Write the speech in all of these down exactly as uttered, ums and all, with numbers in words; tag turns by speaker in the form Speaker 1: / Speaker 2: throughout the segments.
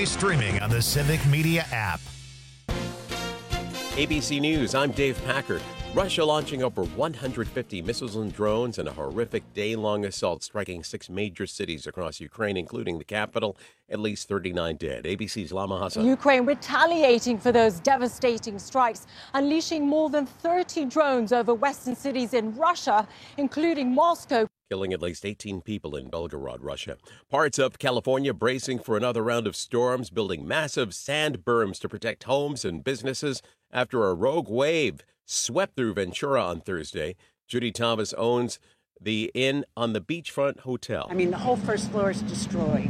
Speaker 1: always streaming on the Civic Media app.
Speaker 2: A B C News, I'm Dave Packard. Russia launching over one hundred fifty missiles and drones in a horrific day-long assault striking six major cities across Ukraine, including the capital. At least thirty-nine dead. A B C's Lama Hassan.
Speaker 3: Ukraine retaliating for those devastating strikes, unleashing more than thirty drones over western cities in Russia, including Moscow.
Speaker 2: Killing at least eighteen people in Belgorod, Russia. Parts of California bracing for another round of storms, building massive sand berms to protect homes and businesses after a rogue wave swept through Ventura on Thursday. Judy Thomas owns the Inn on the Beachfront Hotel.
Speaker 4: I mean, the whole first floor is destroyed.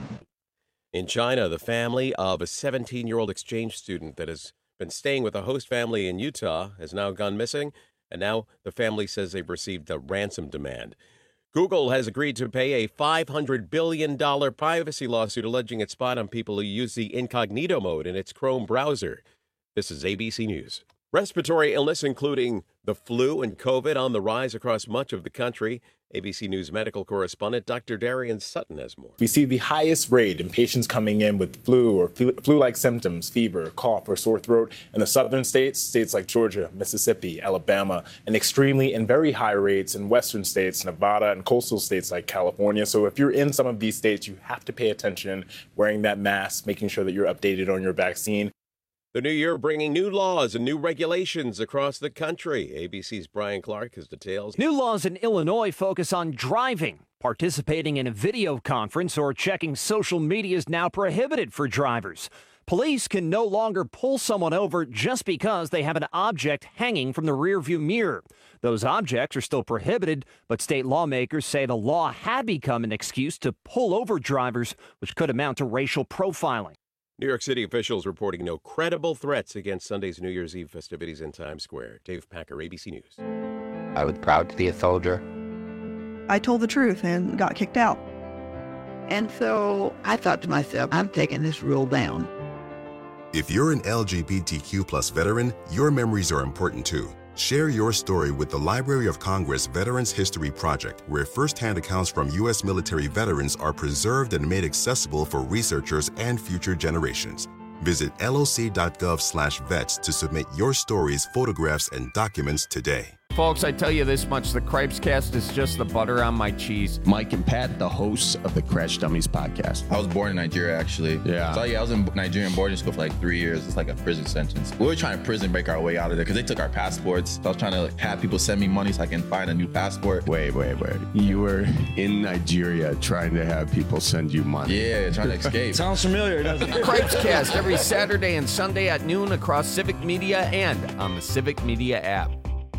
Speaker 2: In China, the family of a seventeen-year-old exchange student that has been staying with a host family in Utah has now gone missing, and now the family says they've received a ransom demand. Google has agreed to pay a five hundred billion dollars privacy lawsuit alleging it spied on people who use the incognito mode in its Chrome browser. This is A B C News. Respiratory illness, including the flu and COVID, on the rise across much of the country. A B C News medical correspondent Doctor Darian Sutton has more.
Speaker 5: We see the highest rate in patients coming in with flu or flu-like symptoms, fever, cough, or sore throat in the southern states, states like Georgia, Mississippi, Alabama, and extremely and very high rates in western states, Nevada, and coastal states like California. So if you're in some of these states, you have to pay attention, wearing that mask, making sure that you're updated on your vaccine.
Speaker 2: The new year bringing new laws and new regulations across the country. A B C's Brian Clark has details.
Speaker 6: New laws in Illinois focus on driving. Participating in a video conference or checking social media is now prohibited for drivers. Police can no longer pull someone over just because they have an object hanging from the rearview mirror. Those objects are still prohibited, but state lawmakers say the law had become an excuse to pull over drivers, which could amount to racial profiling.
Speaker 2: New York City officials reporting no credible threats against Sunday's New Year's Eve festivities in Times Square. Dave Packer, A B C News.
Speaker 7: I was proud to be a soldier.
Speaker 8: I told the truth and got kicked out.
Speaker 9: And so I thought to myself, I'm taking this rule down.
Speaker 10: If you're an L G B T Q plus veteran, your memories are important too. Share your story with the Library of Congress Veterans History Project, where firsthand accounts from U S military veterans are preserved and made accessible for researchers and future generations. Visit loc.gov slash vets to submit your stories, photographs, and documents today.
Speaker 11: Folks, I tell you this much, the Cripes Cast is just the butter on my cheese.
Speaker 12: Mike and Pat, the hosts of the Crash Dummies podcast.
Speaker 13: I was born in Nigeria, actually.
Speaker 12: Yeah.
Speaker 13: So, yeah, I was in Nigerian boarding school for like three years. It's like a prison sentence. We were trying to prison break our way out of there because they took our passports. So I was trying to like, have people send me money so I can find a new passport.
Speaker 12: Wait, wait, wait. You were in Nigeria trying to have people send you money.
Speaker 13: Yeah, trying to escape.
Speaker 14: Sounds familiar, doesn't it?
Speaker 11: Cripes Cast every Saturday and Sunday at noon across Civic Media and on the Civic Media app.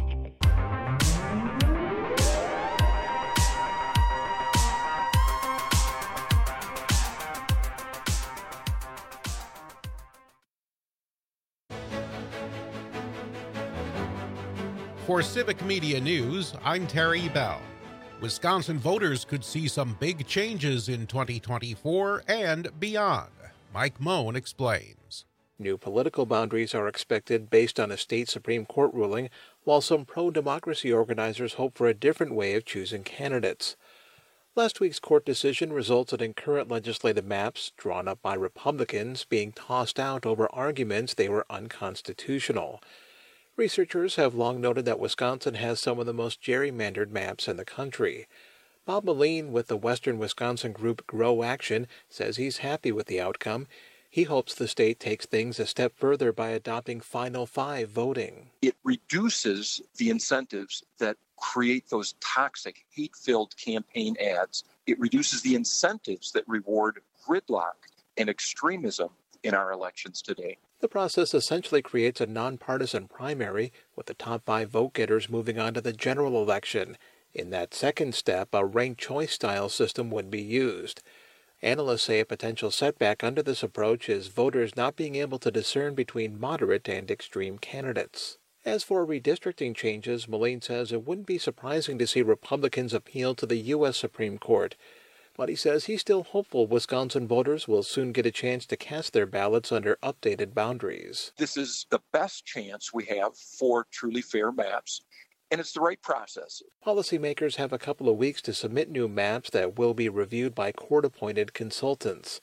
Speaker 15: For Civic Media News, I'm Terry Bell. Wisconsin voters could see some big changes in twenty twenty-four and beyond. Mike Moen explains.
Speaker 16: New political boundaries are expected based on a state Supreme Court ruling, while some pro-democracy organizers hope for a different way of choosing candidates. Last week's court decision resulted in current legislative maps drawn up by Republicans being tossed out over arguments they were unconstitutional. Researchers have long noted that Wisconsin has some of the most gerrymandered maps in the country. Bob Moline with the Western Wisconsin group Grow Action says he's happy with the outcome. He hopes the state takes things a step further by adopting Final Five voting.
Speaker 17: It reduces the incentives that create those toxic, hate-filled campaign ads. It reduces the incentives that reward gridlock and extremism in our elections today.
Speaker 16: The process essentially creates a nonpartisan primary, with the top five vote-getters moving on to the general election. In that second step, a ranked choice-style system would be used. Analysts say a potential setback under this approach is voters not being able to discern between moderate and extreme candidates. As for redistricting changes, Moline says it wouldn't be surprising to see Republicans appeal to the U S Supreme Court. But he says he's still hopeful Wisconsin voters will soon get a chance to cast their ballots under updated boundaries.
Speaker 17: This is the best chance we have for truly fair maps, and it's the right process.
Speaker 16: Policymakers have a couple of weeks to submit new maps that will be reviewed by court-appointed consultants.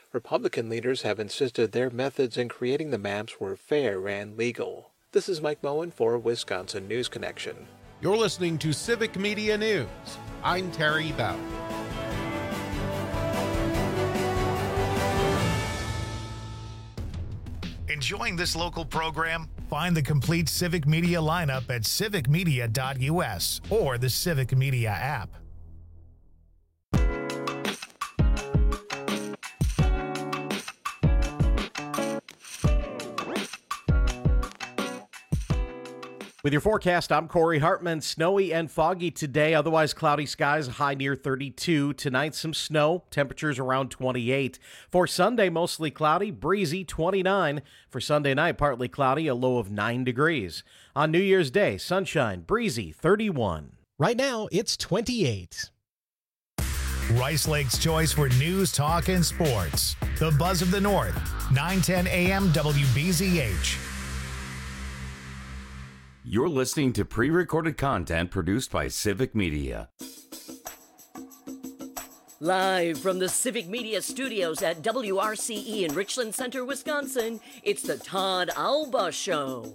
Speaker 16: Republican leaders have insisted their methods in creating the maps were fair and legal. This is Mike Moen for Wisconsin News Connection.
Speaker 15: You're listening to Civic Media News. I'm Terry Bell.
Speaker 1: Enjoying this local program? Find the complete Civic Media lineup at civic media dot u s or the Civic Media app.
Speaker 14: With your forecast, I'm Corey Hartman. Snowy and foggy today, otherwise cloudy skies, high near thirty-two. Tonight, some snow, temperatures around twenty-eight. For Sunday, mostly cloudy, breezy, twenty-nine. For Sunday night, partly cloudy, a low of nine degrees. On New Year's Day, sunshine, breezy, thirty-one.
Speaker 18: Right now, it's twenty-eight.
Speaker 1: Rice Lake's choice for news, talk, and sports. The Buzz of the North, nine ten a m W B Z H.
Speaker 19: You're listening to pre-recorded content produced by Civic Media.
Speaker 20: Live from the Civic Media studios at W R C E in Richland Center, Wisconsin, it's the Todd Alba Show.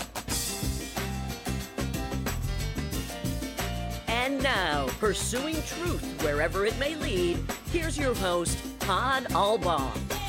Speaker 20: And now, pursuing truth wherever it may lead, here's your host, Todd Alba.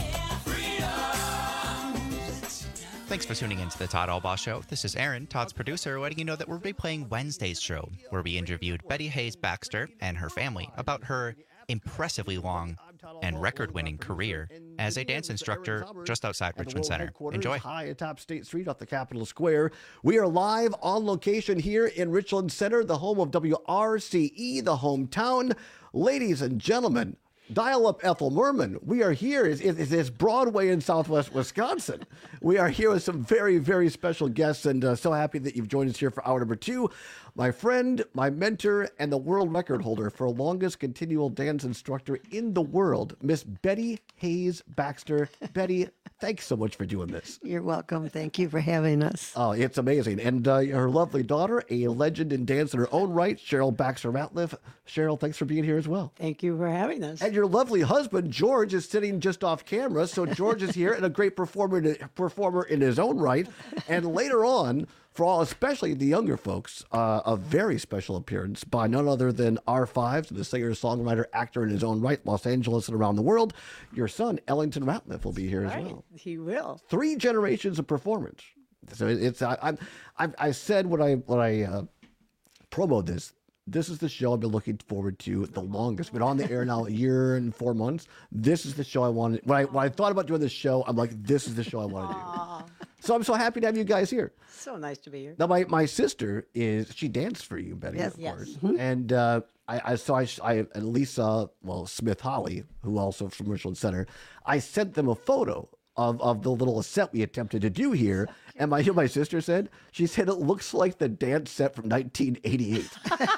Speaker 21: Thanks for tuning in to the Todd Alba Show. This is Aaron, Todd's producer, letting you know that we'll be playing Wednesday's show, where we interviewed Betty Hayes Baxter and her family about her impressively long and record-winning career as a dance instructor just outside Richmond Center. Enjoy.
Speaker 22: High atop State Street off the Capitol Square. We are live on location here in Richland Center, the home of W R C E, the hometown. Ladies and gentlemen, dial up Ethel Merman. We are here. It's, it's Broadway in Southwest Wisconsin. We are here with some very, very special guests, and uh, so happy that you've joined us here for hour number two. My friend, my mentor, and the world record holder for longest continual dance instructor in the world, Miss Betty Hayes Baxter. Betty, thanks so much for doing this.
Speaker 4: You're welcome. Thank you for having us.
Speaker 22: Oh, it's amazing. And uh, her lovely daughter, a legend in dance in her own right, Cheryl Baxter Ratliff. Cheryl, thanks for being here as well.
Speaker 4: Thank you for having us.
Speaker 22: And your lovely husband, George, is sitting just off camera. So George is here and a great performer, performer in his own right. And later on, for all, especially the younger folks, uh, a very special appearance by none other than R five, the singer, songwriter, actor in his own right, Los Angeles and around the world. Your son, Ellington Ratliff, will be here as
Speaker 4: right.
Speaker 22: well.
Speaker 4: He will.
Speaker 22: Three generations of performance. So it's I I, I, I said when I when I uh, promoted this. This is the show I've been looking forward to the longest. Been on the air now a year and four months. This is the show I wanted. When I, when I thought about doing this show, I'm like, this is the show I want to do. So I'm so happy to have you guys here.
Speaker 4: So nice to be here.
Speaker 22: Now, my, my sister is, she danced for you, Betty,
Speaker 4: yes,
Speaker 22: of
Speaker 4: yes.
Speaker 22: course.
Speaker 4: Mm-hmm.
Speaker 22: And uh, I, I saw, I, I, and Lisa, well, Smith Holly, who also from Richland Center, I sent them a photo of, of the little set we attempted to do here. And my, my sister said, she said, it looks like the dance set from nineteen eighty-eight.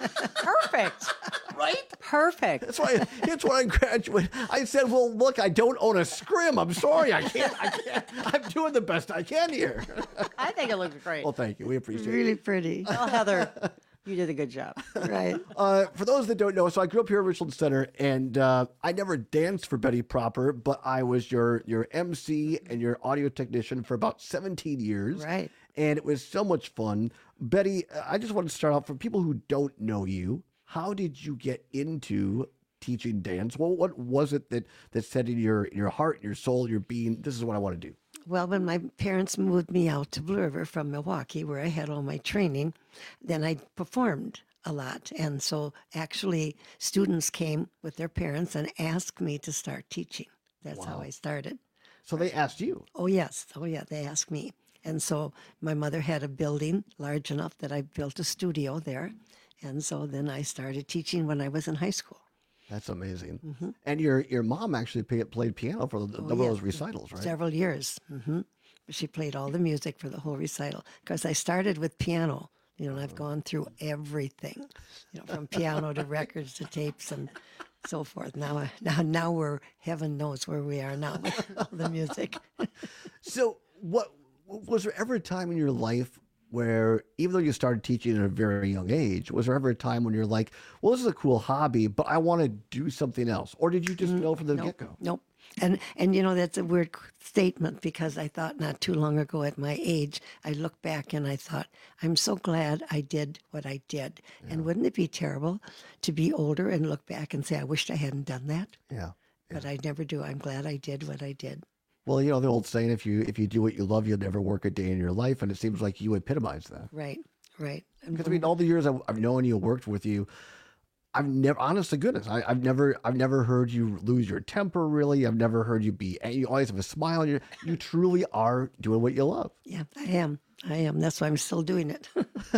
Speaker 4: Perfect.
Speaker 22: Right?
Speaker 4: Perfect.
Speaker 22: That's why it's when I graduated. I said, well, look, I don't own a scrim. I'm sorry. I can't, I can't. I'm doing the best I can here.
Speaker 4: I think it looks great.
Speaker 22: Well, thank you. We appreciate
Speaker 4: really
Speaker 22: it.
Speaker 4: Really pretty. Well, Heather, you did a good job. Right.
Speaker 22: Uh, for those that don't know, so I grew up here at Richland Center, and uh, I never danced for Betty proper, but I was your, your M C and your audio technician for about seventeen years.
Speaker 4: Right.
Speaker 22: And it was so much fun. Betty, I just want to start out for people who don't know you. How did you get into teaching dance? Well, what was it that, that said in your, in your heart, your soul, your being, this is what I want to do?
Speaker 4: Well, when my parents moved me out to Blue River from Milwaukee, where I had all my training, then I performed a lot. And so actually students came with their parents and asked me to start teaching. That's wow. how I started.
Speaker 22: So they asked you?
Speaker 4: Oh, yes. Oh, yeah. They asked me. And so my mother had a building large enough that I built a studio there. And so then I started teaching when I was in high school.
Speaker 22: That's amazing.
Speaker 4: Mm-hmm.
Speaker 22: And your your mom actually play, played piano for the,
Speaker 4: oh,
Speaker 22: some
Speaker 4: yeah.
Speaker 22: of those recitals, right?
Speaker 4: Several years. Mm-hmm. She played all the music for the whole recital. Because I started with piano, you know, and I've gone through everything, you know, from piano to records to tapes and so forth. Now, now, now we're, heaven knows where we are now with all the music.
Speaker 22: So what, was there ever a time in your life where, even though you started teaching at a very young age, was there ever a time when you're like, well, this is a cool hobby, but I want to do something else? Or did you just know from the
Speaker 4: nope,
Speaker 22: get-go?
Speaker 4: Nope. And and you know, that's a weird statement because I thought not too long ago at my age, I look back and I thought, I'm so glad I did what I did. Yeah. And wouldn't it be terrible to be older and look back and say, I wished I hadn't done that?
Speaker 22: Yeah. yeah.
Speaker 4: But I never do. I'm glad I did what I did.
Speaker 22: Well, you know, the old saying, if you if you do what you love, you'll never work a day in your life. And it seems like you epitomize that.
Speaker 4: Right, right.
Speaker 22: Because, I mean, all the years I've, I've known you, worked with you, I've never, honest to goodness, I, I've never, I've never heard you lose your temper. Really, I've never heard you be. You always have a smile. You, you truly are doing what you love.
Speaker 4: Yeah, I am. I am. That's why I'm still doing it.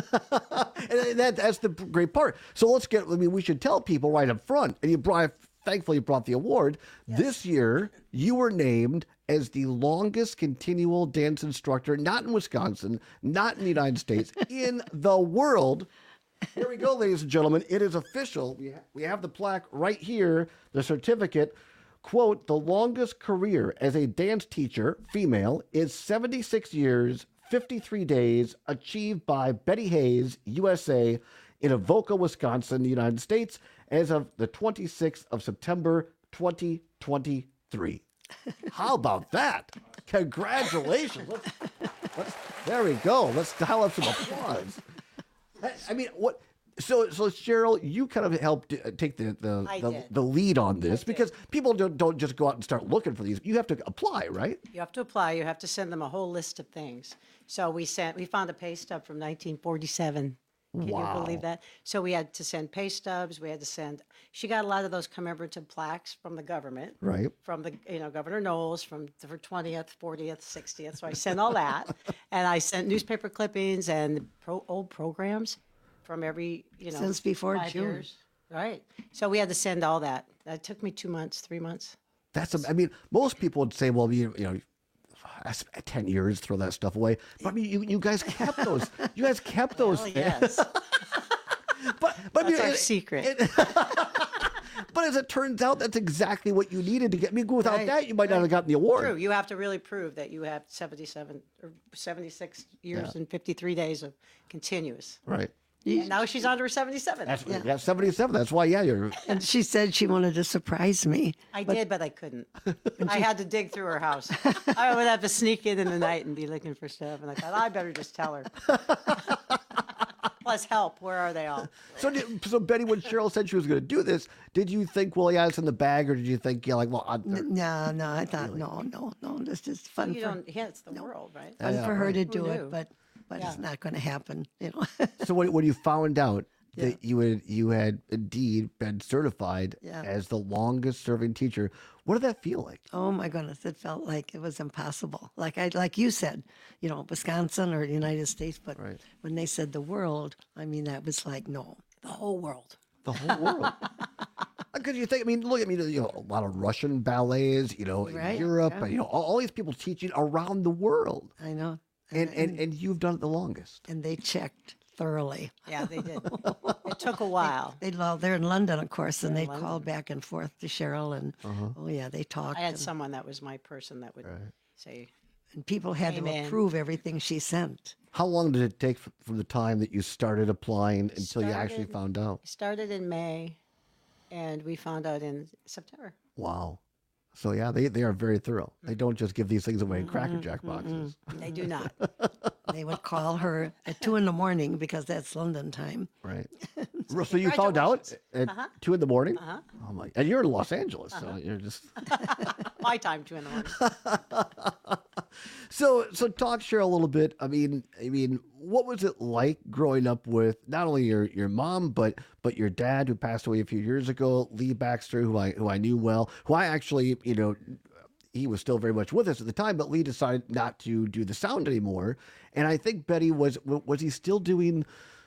Speaker 22: And that, that's the great part. So let's get. I mean, we should tell people right up front. And you brought, thankfully, you brought the award. Yes. This year, you were named as the longest continual dance instructor, not in Wisconsin, not in the United States, in the world. Here we go, ladies and gentlemen. It is official. We, ha- we have the plaque right here, the certificate. Quote, the longest career as a dance teacher, female, is seventy-six years, fifty-three days, achieved by Betty Hayes, U S A, in Avoca, Wisconsin, the United States, as of the twenty-sixth of September, twenty twenty-three. How about that? Congratulations. Let's, let's, there we go. Let's dial up some applause. I mean, what? So, so Cheryl, you kind of helped take the the, the, the lead on this because people don't, don't just go out and start looking for these. You have to apply, right?
Speaker 3: You have to apply. You have to send them a whole list of things. So we sent. We found a pay stub from nineteen forty-seven. Can
Speaker 22: Wow.
Speaker 3: you believe that? So we had to send pay stubs. We had to send. She got a lot of those commemorative plaques from the government,
Speaker 22: right?
Speaker 3: From the you know Governor Knowles from for twentieth, fortieth, sixtieth. So I sent all that, and I sent newspaper clippings and pro, old programs from every you know
Speaker 4: since before
Speaker 3: five
Speaker 4: June,
Speaker 3: years. Right? So we had to send all that. That took me two months, three months.
Speaker 22: That's. A, I mean, most people would say, well, you, you know. That's ten years, throw that stuff away. But I mean, you, you guys kept those. You guys kept those.
Speaker 3: Well, yes.
Speaker 22: but but
Speaker 3: that's
Speaker 22: I mean,
Speaker 3: our
Speaker 22: it,
Speaker 3: secret.
Speaker 22: It, but as it turns out, that's exactly what you needed to get. I mean, without
Speaker 3: Right.
Speaker 22: that, you might not have gotten the award.
Speaker 3: True. You have to really prove that you have seventy-seven or seventy-six years
Speaker 22: Yeah.
Speaker 3: and fifty-three days of continuous.
Speaker 22: Right.
Speaker 3: And now she's on to her seventy-seven.
Speaker 22: That's yeah. yeah, seventy-seven. That's why, yeah, you're.
Speaker 4: And she said she wanted to surprise me.
Speaker 3: I
Speaker 4: but-
Speaker 3: did, but I couldn't. I had to dig through her house. I would have to sneak in in the night and be looking for stuff. And I thought, I better just tell her. Plus help. Where are they all?
Speaker 22: So, did, so Betty, when Cheryl said she was going to do this, did you think, well, yeah, it's in the bag, or did you think, yeah, like, well, I,
Speaker 4: N- No, no, I thought, no, no, no, this is fun
Speaker 3: You
Speaker 4: for,
Speaker 3: don't, yeah, it's the world, right?
Speaker 4: fun
Speaker 22: Yeah,
Speaker 4: for her
Speaker 22: right.
Speaker 4: to
Speaker 3: Who
Speaker 4: do
Speaker 3: knew?
Speaker 4: it, but but
Speaker 3: Yeah.
Speaker 4: it's not going to happen, you know.
Speaker 22: So when, when you found out
Speaker 4: Yeah.
Speaker 22: that you had you had indeed been certified
Speaker 4: Yeah.
Speaker 22: as the longest serving teacher, what did that feel like?
Speaker 4: Oh my goodness, it felt like it was impossible. Like I, like you said, you know, Wisconsin or the United States, but
Speaker 22: Right.
Speaker 4: when they said the world, I mean, that was like, no, the whole world.
Speaker 22: The whole world. Because you think, I mean, look at me, you know, a lot of Russian ballets, you know,
Speaker 4: Right,
Speaker 22: in Europe,
Speaker 4: yeah.
Speaker 22: you know, all, all these people teaching around the world.
Speaker 4: I know.
Speaker 22: And, and, and you've done it the longest.
Speaker 4: And they checked thoroughly.
Speaker 3: Yeah, they did. It took a while.
Speaker 4: They, well, they're in London, of course, and
Speaker 3: They're
Speaker 4: they
Speaker 3: in
Speaker 4: called back and forth to Cheryl, and
Speaker 22: Uh-huh.
Speaker 4: oh yeah, they talked.
Speaker 3: I had
Speaker 4: and,
Speaker 3: someone that was my person that would say,
Speaker 4: and people had
Speaker 3: Came
Speaker 4: to
Speaker 3: in.
Speaker 4: approve everything she sent.
Speaker 22: How long did it take f- from the time that you started applying until you actually
Speaker 3: Started-
Speaker 22: found out?
Speaker 3: it started in May, and we found out in September.
Speaker 22: Wow. So yeah, they, they are very thorough. They don't just give these things away in Cracker
Speaker 4: Mm-hmm,
Speaker 22: Jack boxes.
Speaker 3: They do not.
Speaker 4: They would call her at two in the morning because that's London time.
Speaker 22: Right. So you found out at
Speaker 3: Uh-huh.
Speaker 22: two in the morning?
Speaker 3: Uh-huh.
Speaker 22: Oh my! And you're in Los Angeles, so
Speaker 3: Uh-huh.
Speaker 22: you're just.
Speaker 3: My time, two in the morning.
Speaker 22: So so talk, Cheryl, a little bit. I mean, I mean, what was it like growing up with not only your, your mom but but your dad, who passed away a few years ago, Lee Baxter, who I who I knew well, who I actually, you know, he was still very much with us at the time, but Lee decided not to do the sound anymore. And I think Betty was was he still doing?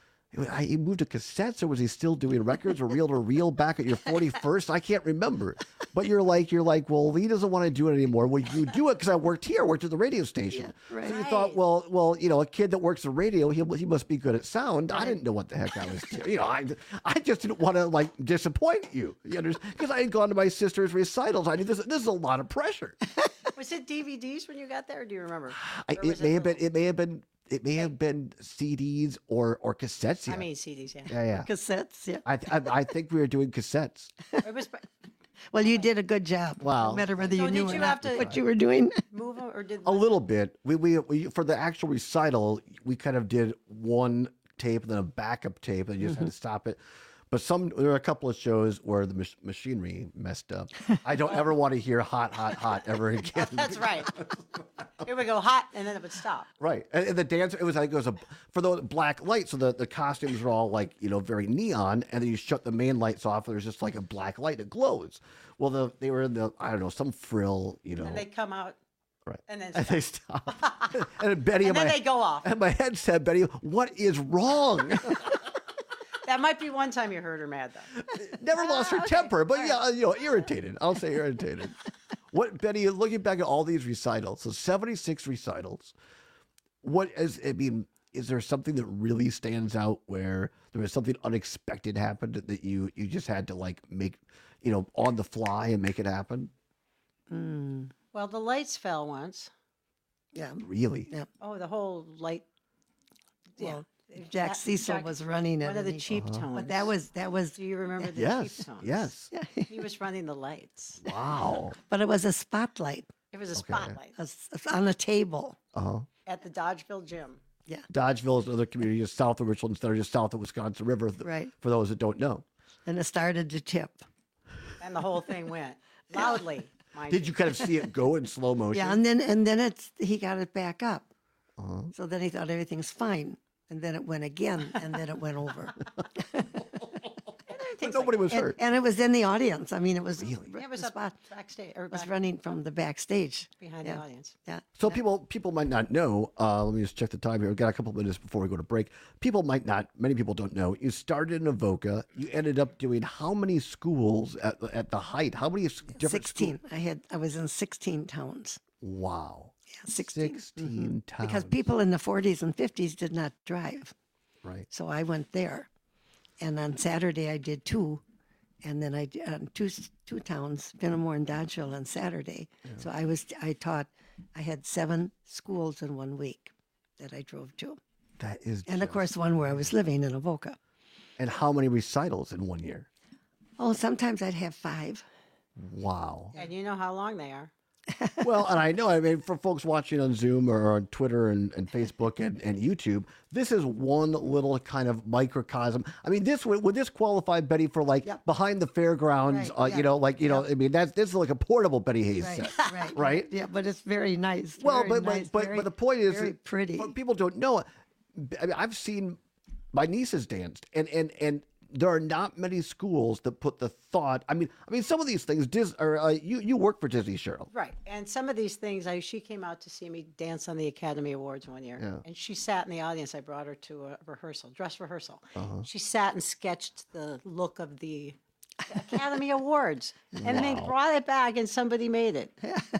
Speaker 22: He moved to cassettes, or was he still doing records or reel to reel back at your forty-first? I can't remember. But you're like, you're like, well, Lee doesn't want to do it anymore. Well, you do it because I worked here, worked at the radio station.
Speaker 4: Yeah, right.
Speaker 22: So you thought, well, well, you know, a kid that works the radio, he, he must be good at sound. I didn't know what the heck I was doing. You know, I, I just didn't want to like disappoint you. You understand? Because I had gone to my sister's recitals. I knew this. This is a lot of pressure.
Speaker 3: Was it D V Ds when you got there, or do you remember?
Speaker 22: I,
Speaker 3: Or
Speaker 22: it
Speaker 3: was
Speaker 22: may have been. It may have been. It may have been C Ds or or cassettes.
Speaker 3: I
Speaker 22: Yeah.
Speaker 3: mean C Ds, yeah.
Speaker 22: Yeah, yeah.
Speaker 4: Cassettes, yeah.
Speaker 22: I, I I think we were doing cassettes.
Speaker 3: It was,
Speaker 4: Well, you did a good job.
Speaker 22: Wow.
Speaker 4: No matter whether
Speaker 3: So
Speaker 4: you knew
Speaker 3: did
Speaker 4: or
Speaker 3: you
Speaker 4: not
Speaker 3: have to-
Speaker 4: what you were doing.
Speaker 3: Move 'em, or did
Speaker 22: A little bit. We, we we for the actual recital, we kind of did one tape and then a backup tape, and you just
Speaker 4: Mm-hmm.
Speaker 22: had to stop it. But some there were a couple of shows where the mach- machinery messed up. I don't ever want to hear hot, hot, hot ever again.
Speaker 3: That's right. It would go hot, and then it would stop.
Speaker 22: Right, and, and the dance it was like it was a for the black light, so the, the costumes were all like you know very neon, and then you shut the main lights off, and there's just like a black light that glows. Well, the they were in the I don't know some frill, you know,
Speaker 3: And they come out,
Speaker 22: right,
Speaker 3: and then
Speaker 22: and they stop, and then Betty
Speaker 3: and
Speaker 22: in
Speaker 3: then
Speaker 22: my
Speaker 3: they go off.
Speaker 22: and my head said, Betty, what is wrong?
Speaker 3: That might be one time you heard her mad, though.
Speaker 22: Never lost her temper, but yeah, you know, irritated. I'll say irritated. What, Betty, looking back at all these recitals, so seventy-six recitals, what is, I mean, is there something that really stands out where there was something unexpected happened that you, you just had to like make, you know, on the fly and make it happen?
Speaker 4: Mm.
Speaker 3: Well, the lights fell once.
Speaker 4: Yeah.
Speaker 22: Really?
Speaker 4: Yeah.
Speaker 3: Oh, the whole light. Yeah.
Speaker 4: Well, Jack
Speaker 3: That-
Speaker 4: Cecil
Speaker 3: Jack-
Speaker 4: was running it.
Speaker 3: One of
Speaker 4: and
Speaker 3: the
Speaker 4: he-
Speaker 3: cheap tones.
Speaker 4: But that was that was.
Speaker 3: Do you remember the
Speaker 22: Yes,
Speaker 3: cheap tones?
Speaker 22: yes.
Speaker 3: He was running the lights.
Speaker 22: Wow.
Speaker 4: But it was a spotlight.
Speaker 3: It was a spotlight
Speaker 4: A s- on a table.
Speaker 22: Uh-huh.
Speaker 3: at the Dodgeville Gym.
Speaker 4: Yeah.
Speaker 22: Dodgeville is another community just south of Richland Center, just south of Wisconsin River, th-
Speaker 4: Right.
Speaker 22: for those that don't know.
Speaker 4: And it started to tip.
Speaker 3: And the whole thing went loudly. Mind
Speaker 22: Did you kind of see it go in slow motion?
Speaker 4: Yeah, and then and then it's he got it back up.
Speaker 22: Uh-huh.
Speaker 4: So then he thought everything's fine. And then it went again, and then it went over.
Speaker 22: But nobody was
Speaker 4: and,
Speaker 22: hurt.
Speaker 4: and it was in the audience. I mean, it was
Speaker 22: Really?
Speaker 3: Yeah, it was
Speaker 4: the
Speaker 3: up
Speaker 4: spot
Speaker 3: backstage or
Speaker 4: was
Speaker 3: back
Speaker 4: running from the backstage
Speaker 3: behind
Speaker 4: yeah.
Speaker 3: the audience.
Speaker 4: Yeah.
Speaker 22: So people people might not know. Uh, let me just check the time here. We've got a couple of minutes before we go to break. People might not. Many people don't know. You started in Avoca. You ended up doing how many schools at at the height? How many s- different
Speaker 4: sixteen. I had I was in sixteen towns.
Speaker 22: schools? Wow.
Speaker 4: Yeah, sixteen.
Speaker 22: sixteen
Speaker 4: Mhm.
Speaker 22: towns.
Speaker 4: Because people in the forties and fifties did not drive.
Speaker 22: Right.
Speaker 4: So I went there. And on Saturday I did two. And then I did um, two two towns, Fenimore and Dodgeville on Saturday. So I was I taught I had seven schools in one week that I drove to.
Speaker 22: That is.
Speaker 4: And of
Speaker 22: just-
Speaker 4: course one where I was living in Avoca.
Speaker 22: And how many recitals in one year?
Speaker 4: Oh, sometimes I'd have five.
Speaker 22: Wow.
Speaker 3: And you know how long they are.
Speaker 22: Well, and I know, I mean, for folks watching on Zoom or on Twitter and, and Facebook and, and YouTube, this is one little kind of microcosm. I mean, this would, would this qualify, Betty, for like behind the fairgrounds?
Speaker 4: Right,
Speaker 22: uh,
Speaker 4: yeah,
Speaker 22: You know, like, you know, I mean, that's this is like a portable Betty Hayes
Speaker 4: Right,
Speaker 22: set.
Speaker 4: right,
Speaker 22: Right?
Speaker 4: Yeah, but it's very nice.
Speaker 22: Well,
Speaker 4: very
Speaker 22: but,
Speaker 4: nice,
Speaker 22: but, but,
Speaker 4: very-
Speaker 22: but the point is,
Speaker 4: very
Speaker 22: that
Speaker 4: pretty.
Speaker 22: what people don't know, I mean, I've seen my nieces danced, and, and, and there are not many schools that put the thought. I mean, I mean, some of these things. Dis, or uh, you you work for Disney, Cheryl.
Speaker 3: Right. And some of these things, I she came out to see me dance on the Academy Awards one year.
Speaker 22: Yeah.
Speaker 3: And she sat in the audience. I brought her to a rehearsal, dress rehearsal.
Speaker 22: Uh-huh.
Speaker 3: She sat and sketched the look of the Academy Awards. And then
Speaker 22: Wow.
Speaker 3: brought it back and somebody made it.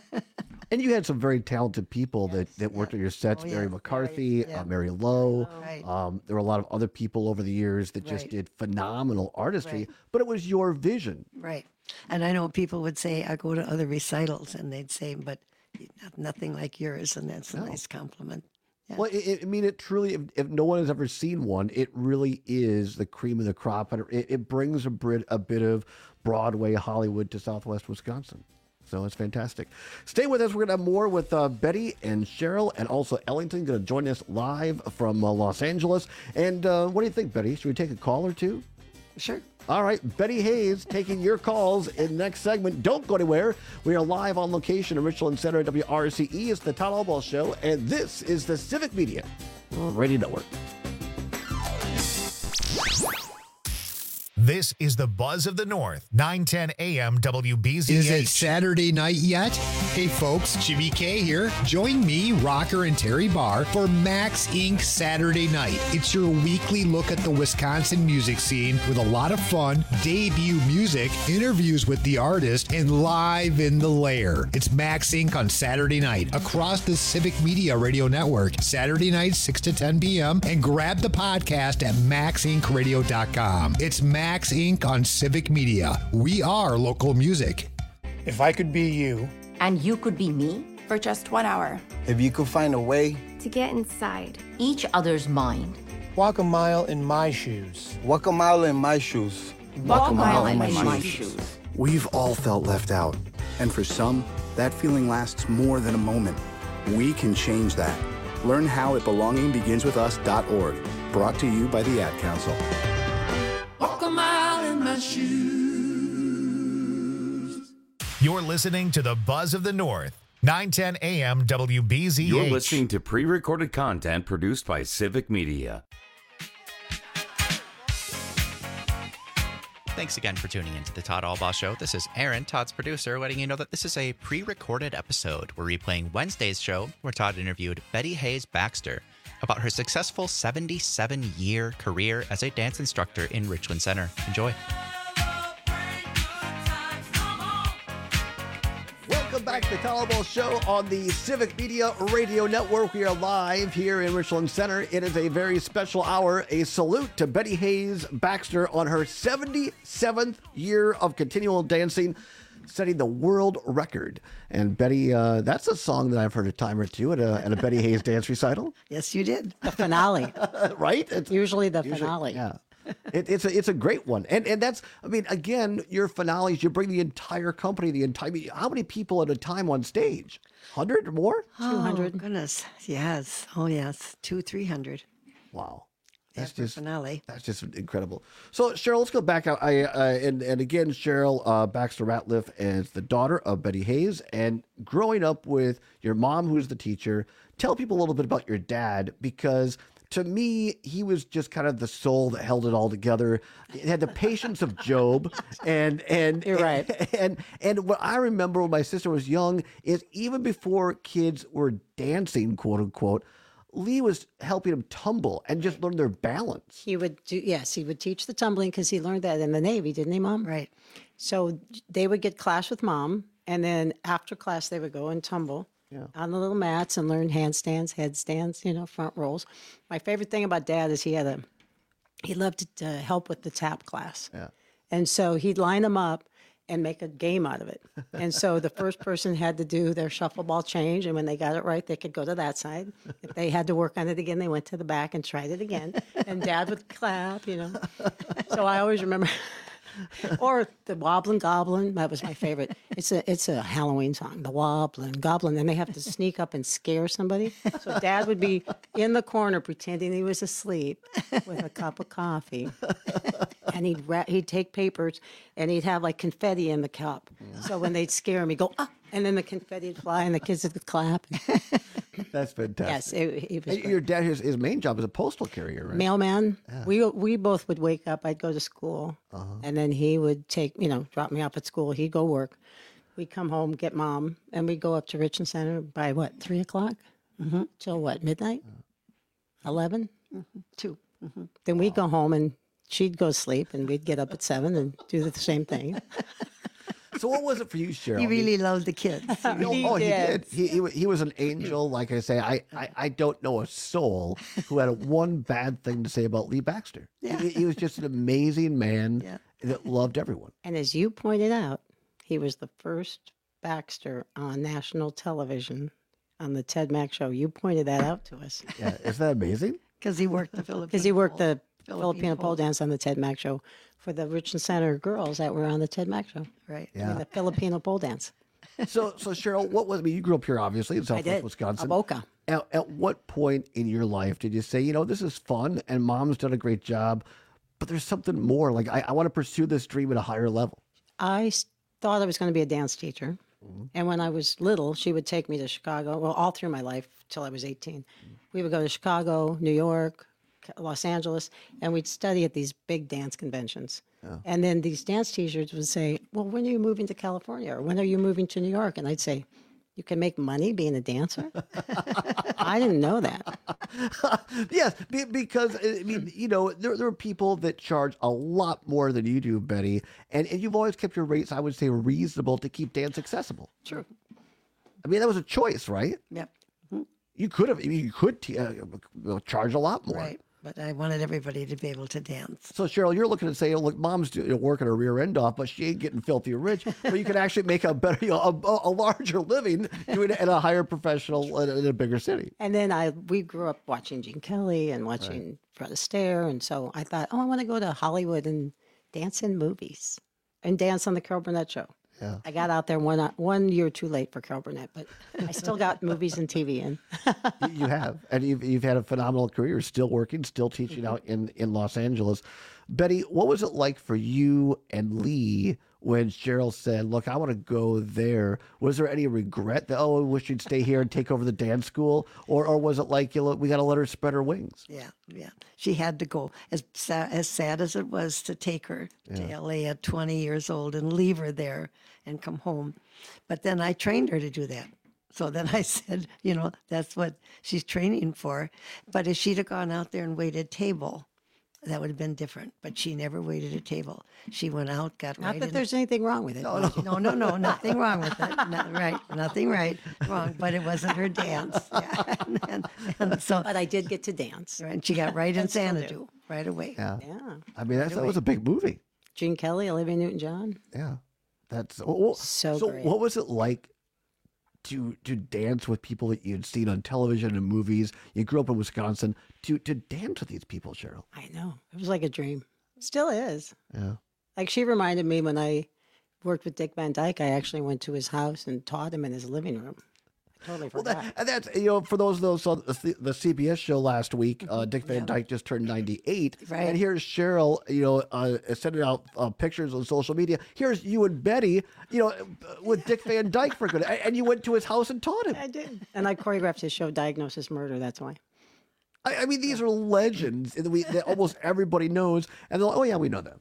Speaker 22: And you had some very talented people that, that worked on your sets.
Speaker 4: Oh, yeah.
Speaker 22: Mary McCarthy,
Speaker 4: yeah.
Speaker 22: uh, Mary Lowe.
Speaker 4: Right.
Speaker 22: Um, there were a lot of other people over the years that just
Speaker 4: Right.
Speaker 22: did phenomenal artistry.
Speaker 4: Right.
Speaker 22: But it was your vision.
Speaker 4: Right. And I know people would say, I go to other recitals, and they'd say, but not- nothing like yours. And that's a
Speaker 22: No.
Speaker 4: nice compliment. Yeah.
Speaker 22: Well, it, it- I mean, it truly, if, if no one has ever seen one, it really is the cream of the crop. And it, it brings a bit, a bit of Broadway Hollywood to Southwest Wisconsin. So it's fantastic. Stay with us. We're going to have more with uh, Betty and Cheryl, and also Ellington going to join us live from uh, Los Angeles. And uh, what do you think, Betty? Should we take a call or two?
Speaker 4: Sure.
Speaker 22: All right. Betty Hayes taking your calls in the next segment. Don't go anywhere. We are live on location in Richland Center at W R C E. It's the Todd Albaugh Show, and this is the Civic Media Radio Network.
Speaker 1: This is the Buzz of the North, nine ten A M W B Z H.
Speaker 18: Is it Saturday night yet? Hey folks, Jimmy K here. Join me, Rocker, and Terry Barr for Max Incorporated Saturday Night. It's your weekly look at the Wisconsin music scene with a lot of fun, debut music, interviews with the artist, and live in the lair. It's Max Incorporated on Saturday night across the Civic Media Radio Network, Saturday night, six to ten p.m. And grab the podcast at max inc radio dot com. It's Max Incorporated on Civic Media. We are local music.
Speaker 5: If I could be you,
Speaker 6: and you could be me,
Speaker 23: for just one hour.
Speaker 5: if you could find a way,
Speaker 23: To get inside each other's mind.
Speaker 5: walk a mile in my shoes.
Speaker 24: Walk a mile in my shoes.
Speaker 23: Walk a mile in my shoes.
Speaker 2: We've all felt left out. And for some, that feeling lasts more than a moment. We can change that. Learn how at belonging begins with us dot org. Brought to you by the Ad Council.
Speaker 6: Walk a mile in my shoes.
Speaker 1: You're listening to the Buzz of the North. nine ten A M W B Z H.
Speaker 19: You're listening to pre-recorded content produced by Civic Media.
Speaker 21: Thanks again for tuning into the Todd Albaugh Show. This is Aaron, Todd's producer, letting you know that this is a pre-recorded episode. We're replaying Wednesday's show, where Todd interviewed Betty Hayes Baxter about her successful seventy-seven-year career as a dance instructor in Richland Center. Enjoy.
Speaker 22: Welcome back to the Todd Albaugh Show on the Civic Media Radio Network. We are live here in Richland Center. It is a very special hour. A salute to Betty Hayes Baxter on her seventy-seventh year of continual dancing, setting the world record. And Betty, uh, that's a song that I've heard a time or two at a, at a Betty Hayes dance recital.
Speaker 4: Yes, you did.
Speaker 3: The finale.
Speaker 22: Right? It's
Speaker 3: usually the
Speaker 22: usually,
Speaker 3: finale.
Speaker 22: Yeah. It, it's a it's a great one, and and that's I mean again your finales, you bring the entire company, the entire how many people at a time on stage? Hundred or more?
Speaker 4: Two hundred. Oh, goodness, yes. Oh yes, two three hundred.
Speaker 22: Wow, that's
Speaker 4: After
Speaker 22: just
Speaker 4: finale.
Speaker 22: That's just incredible. So Cheryl, let's go back out. I uh, and and again Cheryl uh, Baxter Ratliff is the daughter of Betty Hayes, and growing up with your mom, who's the teacher. Tell people a little bit about your dad, because to me, he was just kind of the soul that held it all together. He had the patience of Job, and and
Speaker 3: You're right.
Speaker 22: And, and and what I remember when my sister was young is even before kids were dancing, quote unquote, Lee was helping them tumble and just learn their balance.
Speaker 3: He would do, yes, he would teach the tumbling because he learned that in the Navy, didn't he, Mom?
Speaker 4: Right.
Speaker 3: So they would get class with Mom, and then after class they would go and tumble.
Speaker 22: Yeah.
Speaker 3: On the little mats and learn handstands, headstands, you know, front rolls. My favorite thing about Dad is he had a, he loved to uh, help with the tap class.
Speaker 22: Yeah.
Speaker 3: And so he'd line them up and make a game out of it. And so the first person had to do their shuffle ball change, and when they got it right, they could go to that side. If they had to work on it again, they went to the back and tried it again. And Dad would clap, you know. So I always remember. Or the Wobblin' Goblin, that was my favorite. It's a it's a Halloween song, the Wobblin' Goblin. Then they have to sneak up and scare somebody. So Dad would be in the corner pretending he was asleep with a cup of coffee, and he'd ra- he'd take papers and he'd have like confetti in the cup. So when they'd scare him, he'd go ah, and then the confetti would fly and the kids would clap.
Speaker 22: That's fantastic.
Speaker 3: Yes, it, it was.
Speaker 22: And your dad, his, his main job is a postal carrier, right?
Speaker 3: Mailman.
Speaker 22: Yeah.
Speaker 3: We we both would wake up. I'd go to school,
Speaker 22: Uh-huh.
Speaker 3: and then he would take you know drop me off at school. He'd go work. We'd come home, get Mom, and we'd go up to Richland Center by what three o'clock
Speaker 4: Mm-hmm.
Speaker 3: till what midnight, eleven.
Speaker 4: Mm-hmm. Two. Mm-hmm.
Speaker 3: Then we'd go home and she'd go to sleep, and we'd get up at seven and do the same thing.
Speaker 22: So what was it for you, Cheryl?
Speaker 4: He really loved the kids. He
Speaker 22: No,
Speaker 4: really
Speaker 22: oh, he
Speaker 3: did.
Speaker 22: did. He, he wa- he was an angel. Like I say, I, I, I don't know a soul who had a one bad thing to say about Lee Baxter.
Speaker 3: Yeah.
Speaker 22: He, he was just an amazing man
Speaker 3: Yeah.
Speaker 22: that loved everyone.
Speaker 3: And as you pointed out, he was the first Baxter on national television on the Ted Mack Show. You pointed that out to us.
Speaker 22: Yeah, isn't that amazing?
Speaker 4: Because he worked the Filipino.
Speaker 3: Because he worked the
Speaker 4: Filipino
Speaker 3: Filipino pole
Speaker 4: pole.
Speaker 3: dance on the Ted Mack Show for the Richland Center girls that were on the Ted Mack Show.
Speaker 4: Right.
Speaker 22: Yeah.
Speaker 3: Doing the Filipino pole dance.
Speaker 22: So, so Cheryl, what was? I mean, you grew up here, obviously, in
Speaker 3: I
Speaker 22: Southwest
Speaker 3: did.
Speaker 22: Wisconsin.
Speaker 3: Aboka.
Speaker 22: At, at what point in your life did you say, you know, this is fun and Mom's done a great job, but there's something more? Like, I, I want to pursue this dream at a higher level.
Speaker 3: I s- thought I was going to be a dance teacher. And when I was little, she would take me to Chicago. Well, all through my life till I was eighteen. We would go to Chicago, New York, Los Angeles, and we'd study at these big dance conventions.
Speaker 22: Yeah.
Speaker 3: And then these dance teachers would say, well, when are you moving to California? Or when are you moving to New York? And I'd say, you can make money being a dancer? I didn't know that.
Speaker 22: Yes, be- because I mean, you know, there there are people that charge a lot more than you do, Betty, and, and you've always kept your rates, I would say, reasonable to keep dance accessible.
Speaker 3: True.
Speaker 22: I mean, that was a choice, right?
Speaker 4: Yep.
Speaker 22: You could have, I mean, you could t- uh, charge a lot more.
Speaker 4: Right. But I wanted everybody to be able to dance.
Speaker 22: So, Cheryl, you're looking at saying, look, Mom's do- you know, working her rear end off, but she ain't getting filthy rich. But you can actually make a better, you know, a, a larger living doing it in a higher professional, in a, in a bigger city.
Speaker 3: And then I we grew up watching Gene Kelly and watching Fred Astaire. And so I thought, oh, I want to go to Hollywood and dance in movies. and dance on the Carol Burnett show.
Speaker 22: Yeah.
Speaker 3: I got out there one one year too late for Carol Burnett, but I still got movies and T V in.
Speaker 22: You- you have, and you've you've had a phenomenal career. Still working, still teaching out in in Los Angeles. Betty, what was it like for you and Lee when Cheryl said, "Look, I want to go there"? Was there any regret that, oh, I wish you'd stay here and take over the dance school, or or was it like, you know, we got to let her spread her wings?
Speaker 4: Yeah, yeah. She had to go. As sad, as sad as it was to take her to
Speaker 22: Yeah.
Speaker 4: L A at twenty years old and leave her there and come home. But then I trained her to do that. So then I said, you know, that's what she's training for. But if she'd have gone out there and waited table, that would have been different. But she never waited a table. She went out, got
Speaker 3: Not
Speaker 4: right
Speaker 3: that
Speaker 4: in.
Speaker 3: there's anything wrong with it.
Speaker 4: No, no, no, no, no, nothing wrong with it. Not, right, nothing right, wrong. But it wasn't her dance. Yeah. And, and, and so,
Speaker 3: but I did get to dance.
Speaker 4: Right, and she got right in
Speaker 3: And still
Speaker 4: Xanadu
Speaker 3: do.
Speaker 4: right away.
Speaker 22: Yeah.
Speaker 3: Yeah.
Speaker 22: I mean, that's,
Speaker 3: Right
Speaker 22: that was a
Speaker 3: away.
Speaker 22: big movie.
Speaker 3: Gene Kelly, Olivia Newton-John.
Speaker 22: Yeah. That's well,
Speaker 3: So
Speaker 22: So,
Speaker 3: great.
Speaker 22: what was it like to to dance with people that you'd seen on television and movies? You grew up in Wisconsin. To to dance with these people, Cheryl.
Speaker 3: I know. It was like a dream. Still is.
Speaker 22: Yeah.
Speaker 3: Like she reminded me when I worked with Dick Van Dyke, I actually went to his house and taught him in his living room. I totally
Speaker 22: Well,
Speaker 3: forgot.
Speaker 22: that, and that's, you know, for those of those on the, the C B S show last week, uh, Dick Van Dyke just turned ninety-eight.
Speaker 4: Right.
Speaker 22: And here's Cheryl, you know, uh, sending out uh, pictures on social media. Here's you and Betty, you know, with Dick Van Dyke for good. And you went to his house and taught him.
Speaker 3: I did. And I choreographed his show, Diagnosis Murder. That's why.
Speaker 22: I, I mean, these are legends that, we, that almost everybody knows. And they're like, oh, yeah, we know them.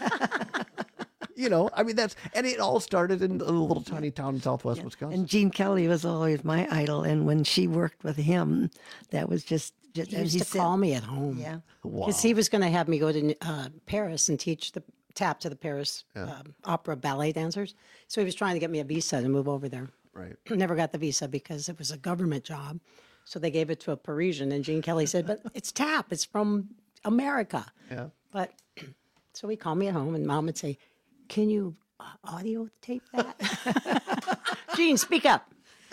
Speaker 22: You know, I mean, that's, and it all started in a little tiny town in southwest Wisconsin.
Speaker 4: And Gene Kelly was always my idol. And when she worked with him, that was just, just
Speaker 3: He
Speaker 4: and
Speaker 3: used to
Speaker 4: said-
Speaker 3: call me at home.
Speaker 4: Yeah.
Speaker 3: Because he was going to have me go to uh, Paris and teach the tap to the Paris
Speaker 22: Yeah.
Speaker 3: um, opera ballet dancers. So he was trying to get me a visa to move over there.
Speaker 22: Right.
Speaker 3: Never got the visa because it was a government job. So they gave it to a Parisian. And Gene Kelly said, but it's tap. It's from America.
Speaker 22: Yeah.
Speaker 3: But so he called me at home and Mom would say, can you uh, audio tape that? Gene, speak up.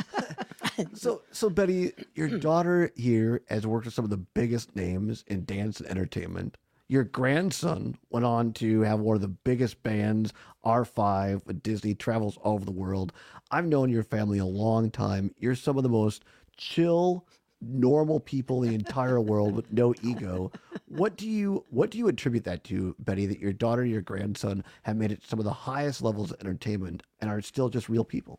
Speaker 22: So, so Betty, your daughter here has worked with some of the biggest names in dance and entertainment. Your grandson went on to have one of the biggest bands, R five, with Disney, travels all over the world. I've known your family a long time. You're some of the most chill, normal people in the entire world with no ego. What do you what do you attribute that to, Betty, that your daughter and your grandson have made it some of the highest levels of entertainment and are still just real people?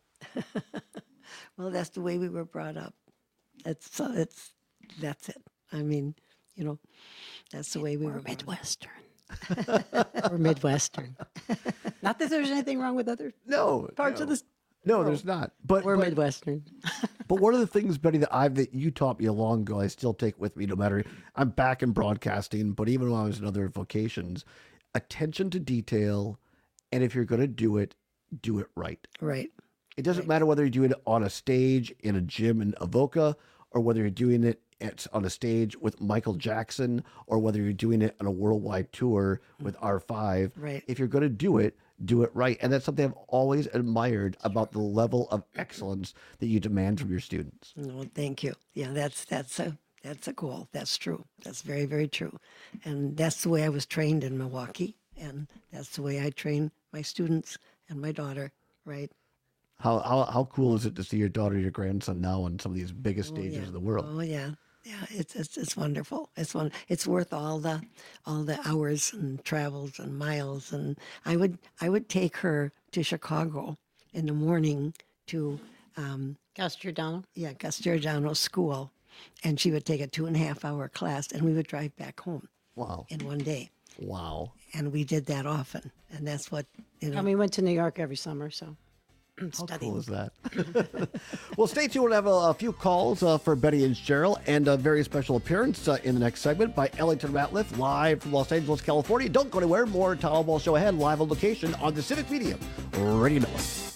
Speaker 4: Well, that's the way we were brought up. It's uh, it's that's it. I mean, you know, that's the way we
Speaker 3: We're
Speaker 4: were brought up.
Speaker 3: Midwestern. We're Midwestern. Not that there's anything wrong with other
Speaker 22: No,
Speaker 3: parts
Speaker 22: no.
Speaker 3: of this.
Speaker 22: No, there's not. But
Speaker 3: We're
Speaker 22: but,
Speaker 3: Midwestern.
Speaker 22: But one of the things, Betty, that I've that you taught me a long ago, I still take with me no matter I'm back in broadcasting, but even when I was in other vocations, attention to detail, and if you're going to do it, do it right.
Speaker 4: Right.
Speaker 22: It doesn't matter whether you're doing it on a stage in a gym in Avoca, or whether you're doing it at, on a stage with Michael Jackson, or whether you're doing it on a worldwide tour with R five.
Speaker 4: Right.
Speaker 22: If you're going to do it, do it right. And that's something I've always admired about the level of excellence that you demand from your students.
Speaker 4: Well, thank you. Yeah, that's that's a that's a goal. That's true. That's very very true, and that's the way I was trained in Milwaukee, and that's the way I train my students and my daughter. Right.
Speaker 22: How, how how cool is it to see your daughter, your grandson now on some of these biggest
Speaker 4: Oh,
Speaker 22: stages
Speaker 4: yeah.
Speaker 22: of the world?
Speaker 4: Oh yeah, yeah. It's it's it's wonderful. It's one. It's worth all the all the hours and travels and miles. And I would I would take her to Chicago in the morning to um,
Speaker 3: Gus Giordano.
Speaker 4: Yeah, Gus Giordano school, and she would take a two and a half hour class, and we would drive back home.
Speaker 22: Wow.
Speaker 4: In one day.
Speaker 22: Wow.
Speaker 4: And we did that often, and that's what you know.
Speaker 3: And we went to New York every summer, so.
Speaker 22: How cool is that? Well, stay tuned. We'll have a, a few calls uh, for Betty and Cheryl, and a very special appearance uh, in the next segment by Ellington Ratliff, live from Los Angeles, California. Don't go anywhere. More Towel Ball Show ahead, live on location on the Civic Media Radio Network.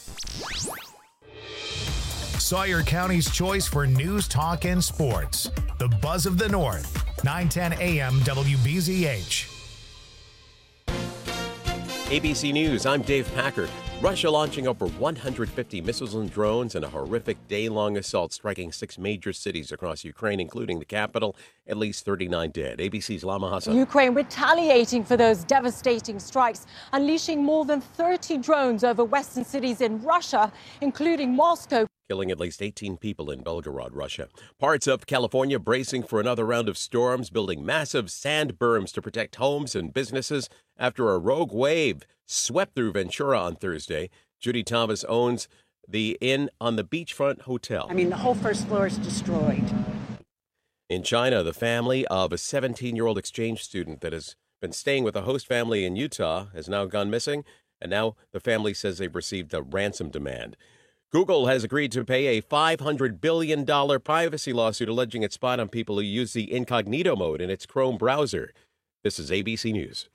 Speaker 1: Sawyer County's choice for news, talk, and sports. The Buzz of the North, nine ten A M W B Z H.
Speaker 7: A B C News, I'm Dave Packard. Russia launching over one hundred fifty missiles and drones in a horrific day-long assault striking six major cities across Ukraine, including the capital. At least thirty-nine dead. A B C's Lama Hassan.
Speaker 8: Ukraine retaliating for those devastating strikes, unleashing more than thirty drones over western cities in Russia, including Moscow.
Speaker 7: Killing at least eighteen people in Belgorod, Russia. Parts of California bracing for another round of storms, building massive sand berms to protect homes and businesses after a rogue wave swept through Ventura on Thursday. Judy Thomas owns the Inn on the Beachfront Hotel.
Speaker 9: I mean, the whole first floor is destroyed.
Speaker 7: In China, the family of a seventeen-year-old exchange student that has been staying with a host family in Utah has now gone missing, and now the family says they've received a ransom demand. Google has agreed to pay a five hundred billion dollars privacy lawsuit alleging it spied on people who use the incognito mode in its Chrome browser. This is A B C News.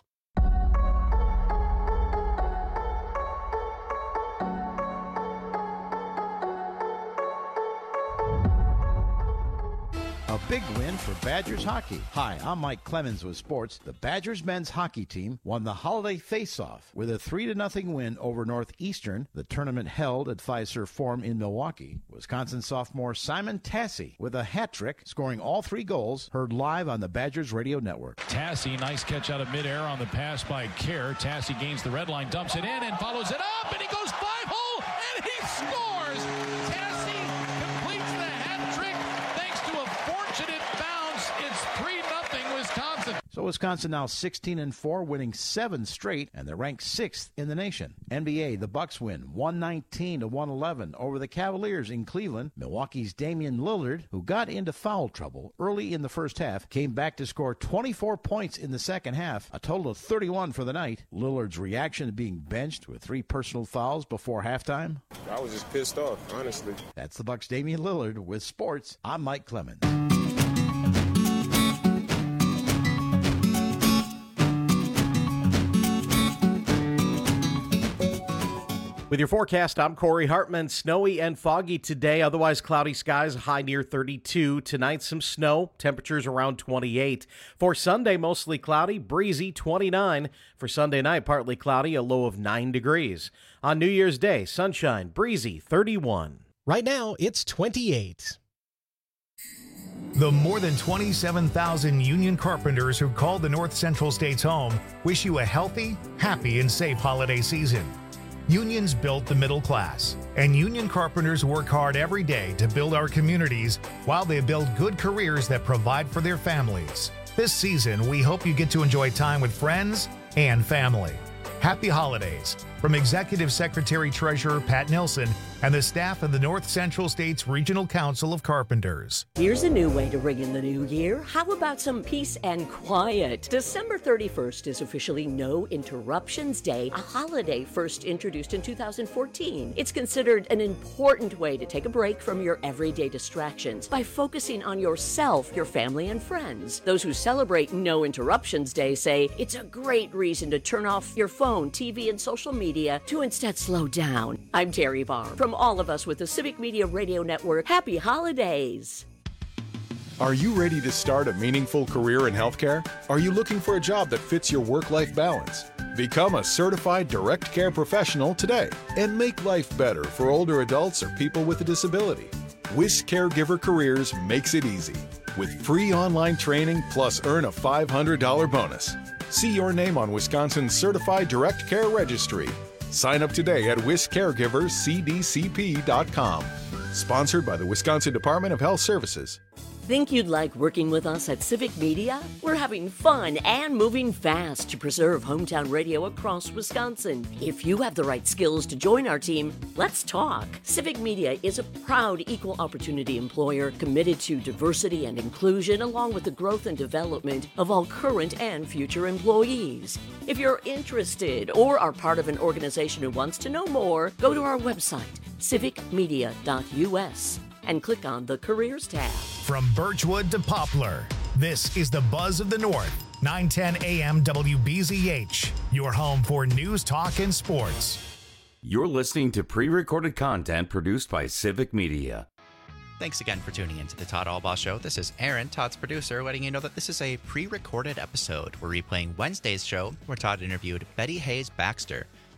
Speaker 24: A big win for Badgers hockey. Hi, I'm Mike Clemens with sports. The Badgers men's hockey team won the holiday face-off with a three to nothing win over Northeastern. The tournament held at Fiserv Forum in Milwaukee. Wisconsin sophomore Simon Tassi with a hat trick, scoring all three goals, heard live on the Badgers radio network.
Speaker 25: Tassi, nice catch out of midair on the pass by Kerr. Tassi gains the red line, dumps it in, and follows it up, and he goes five hole, and he scores! Tassi completes the hat trick thanks to a fortunate bounce. It's three nothing Wisconsin.
Speaker 24: So Wisconsin now sixteen and four, winning seven straight, and they're ranked sixth in the nation. N B A, the Bucks win one nineteen to one eleven over the Cavaliers in Cleveland. Milwaukee's Damian Lillard, who got into foul trouble early in the first half, came back to score twenty-four points in the second half, a total of thirty-one for the night. Lillard's reaction to being benched with three personal fouls before halftime.
Speaker 26: I was just pissed off, honestly.
Speaker 24: That's the Bucks' Damian Lillard with sports. I'm Mike Clemens.
Speaker 14: With your forecast, I'm Corey Hartman. Snowy and foggy today, otherwise cloudy skies, high near thirty-two. Tonight, some snow, temperatures around twenty-eight. For Sunday, mostly cloudy, breezy, twenty-nine. For Sunday night, partly cloudy, a low of nine degrees. On New Year's Day, sunshine, breezy, thirty-one.
Speaker 27: Right now, it's twenty-eight.
Speaker 1: The more than twenty-seven thousand union carpenters who call the North Central States home wish you a healthy, happy, and safe holiday season. Unions built the middle class, and union carpenters work hard every day to build our communities while they build good careers that provide for their families. This season, we hope you get to enjoy time with friends and family. Happy holidays from Executive Secretary Treasurer Pat Nelson and the staff of the North Central States Regional Council of Carpenters.
Speaker 20: Here's a new way to ring in the new year. How about some peace and quiet? December thirty-first is officially No Interruptions Day, a holiday first introduced in two thousand fourteen. It's considered an important way to take a break from your everyday distractions by focusing on yourself, your family, and friends. Those who celebrate No Interruptions Day say it's a great reason to turn off your phone, T V, and social media to instead slow down. I'm Terry Barr. From all of us with the Civic Media Radio Network, happy holidays.
Speaker 28: Are you ready to start a meaningful career in healthcare? Are you looking for a job that fits your work-life balance? Become a certified direct care professional today and make life better for older adults or people with a disability. WIS Caregiver Careers makes it easy with free online training plus earn a five hundred dollars bonus. See your name on Wisconsin's Certified Direct Care Registry. Sign up today at wis caregivers c d c p dot com. Sponsored by the Wisconsin Department of Health Services.
Speaker 20: Think you'd like working with us at Civic Media? We're having fun and moving fast to preserve hometown radio across Wisconsin. If you have the right skills to join our team, let's talk. Civic Media is a proud equal opportunity employer committed to diversity and inclusion along with the growth and development of all current and future employees. If you're interested or are part of an organization who wants to know more, go to our website, civic media dot u s. and click on the Careers tab.
Speaker 1: From Birchwood to Poplar, this is the Buzz of the North, nine ten A M W B Z H, your home for news, talk, and sports.
Speaker 19: You're listening to pre-recorded content produced by Civic Media.
Speaker 21: Thanks again for tuning into the Todd Albaugh Show. This is Aaron, Todd's producer, letting you know that this is a pre-recorded episode. We're replaying Wednesday's show where Todd interviewed Betty Hayes Baxter.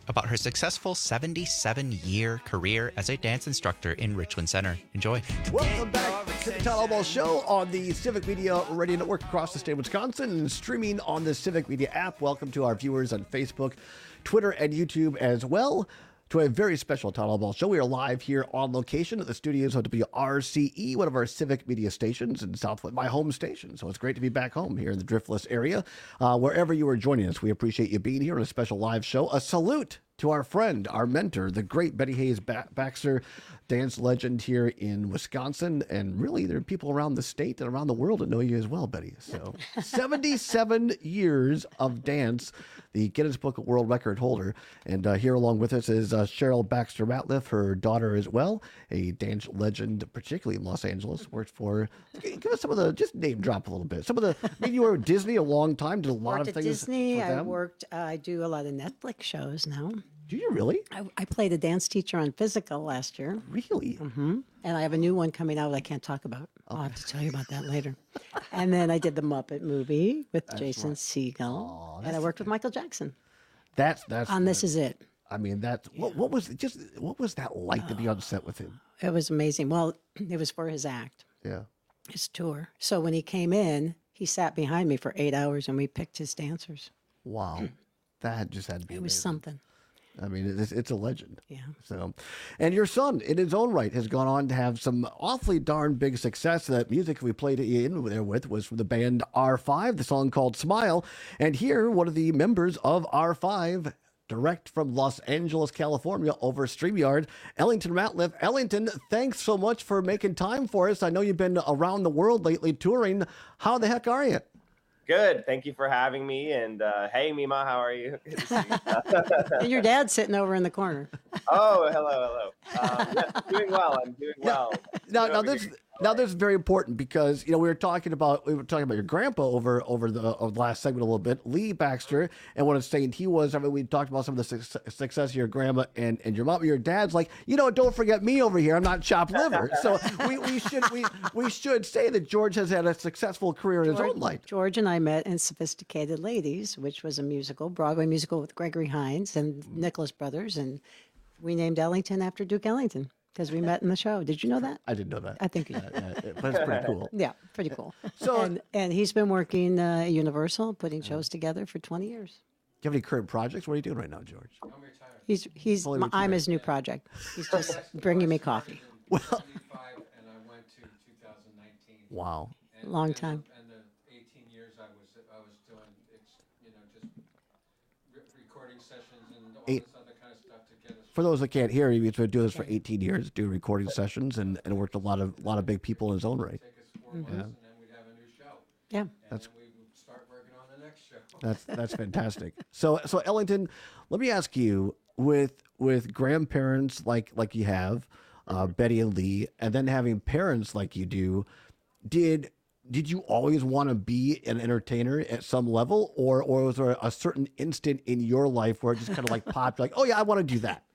Speaker 21: about her successful seventy-seven-year career as a dance instructor in Richland Center. Enjoy.
Speaker 22: Welcome back to the Todd Albaugh Show on the Civic Media Radio Network across the state of Wisconsin and streaming on the Civic Media app. Welcome to our viewers on Facebook, Twitter, and YouTube as well. To a very special Todd Albaugh Show. We are live here on location at the studios of W R C E, one of our civic media stations in Southwood, my home station. So it's great to be back home here in the Driftless area. Uh, wherever you are joining us, we appreciate you being here on a special live show. A salute to our friend, our mentor, the great Betty Hayes Baxter, dance legend here in Wisconsin. And really, there are people around the state and around the world that know you as well, Betty. So seventy-seven years of dance, the Guinness Book of World Record holder. And uh, here along with us is uh, Cheryl Baxter Ratliff, her daughter as well, a dance legend, particularly in Los Angeles, worked for, give us some of the, just name drop a little bit. Some of the, I mean, you were at Disney a long time, did a lot
Speaker 3: worked
Speaker 22: of
Speaker 3: at
Speaker 22: things
Speaker 3: Disney.
Speaker 22: for
Speaker 3: I
Speaker 22: them.
Speaker 3: worked, uh, I do a lot of Netflix shows now.
Speaker 22: Do you really?
Speaker 3: I, I played a dance teacher on Physical last year.
Speaker 22: Really?
Speaker 3: Mm-hmm. And I have a new one coming out I can't talk about. I'll have to tell you about that later. And then I did the Muppet movie with
Speaker 22: That's
Speaker 3: Jason
Speaker 22: right.
Speaker 3: Segel.
Speaker 22: Oh,
Speaker 3: and I
Speaker 22: that's
Speaker 3: worked with Michael Jackson
Speaker 22: That's, that's.
Speaker 3: on This Is It.
Speaker 22: I mean, that's, what, what was, just, what was that like to be on set with him?
Speaker 3: It was amazing. Well, it was for his act,
Speaker 22: Yeah.
Speaker 3: his tour. So when he came in, he sat behind me for eight hours and we picked his dancers.
Speaker 22: Wow. That just had to be
Speaker 3: It was
Speaker 22: amazing.
Speaker 3: something.
Speaker 22: I mean, it's, it's a legend.
Speaker 3: Yeah.
Speaker 22: So, and your son, in his own right, has gone on to have some awfully darn big success. That music we played in there with was from the band R five, the song called Smile. And here, one of the members of R five, direct from Los Angeles, California, over StreamYard, Ellington Ratliff. Ellington, thanks so much for making time for us. I know you've been around the world lately touring. How the heck are you?
Speaker 10: Good. Thank you for having me. And uh, hey, Mima, how are you? Good to see you.
Speaker 3: And your dad's sitting over in the corner.
Speaker 10: Oh, hello, hello. Um, yeah, doing well. I'm doing well.
Speaker 22: Now,
Speaker 10: Good
Speaker 22: now
Speaker 10: over
Speaker 22: this
Speaker 10: here.
Speaker 22: now this is very important because you know we were talking about we were talking about your grandpa over over the, over the last segment a little bit, Lee Baxter, and what it's saying he was. I mean, we talked about some of the success, success of your grandma and, and your mom. Your dad's like, you know, don't forget me over here. I'm not chopped liver. So we, we should we we should say that George has had a successful career in his
Speaker 3: George,
Speaker 22: own life.
Speaker 3: George and I met in Sophisticated Ladies, which was a musical, Broadway musical with Gregory Hines and Nicholas Brothers, and we named Ellington after Duke Ellington because we met in the show. Did you know that?
Speaker 22: I didn't know that.
Speaker 3: I think you
Speaker 22: Uh, uh, but it's pretty cool.
Speaker 3: Yeah, pretty cool.
Speaker 22: So-
Speaker 3: and, and he's been working uh, at Universal, putting shows together for twenty years.
Speaker 22: Do you have any current projects? What are you doing right now, George?
Speaker 3: He's he's
Speaker 22: Fully
Speaker 3: my, I'm
Speaker 22: retired.
Speaker 3: his new project. He's just bringing me coffee.
Speaker 22: Wow.
Speaker 3: Long time.
Speaker 11: And the eighteen years I was I was doing, ex- you know, just re- recording sessions and all
Speaker 22: Eight-
Speaker 11: this other kind of stuff to get us.
Speaker 22: For those that can't hear, he's been doing this for eighteen years, doing recording sessions, and, and worked a lot of lot of big people in his own right.
Speaker 11: Months,
Speaker 22: Yeah.
Speaker 11: and then we'd have a new show.
Speaker 3: Yeah.
Speaker 11: And
Speaker 22: That's-
Speaker 11: then we would start working on the next show.
Speaker 22: That's that's fantastic. So so Ellington, let me ask you, with with grandparents like like you have, uh, Betty and Lee, and then having parents like you do, did did you always want to be an entertainer at some level, or or was there a certain instant in your life where it just kind of like popped, like, oh yeah, I want to do that?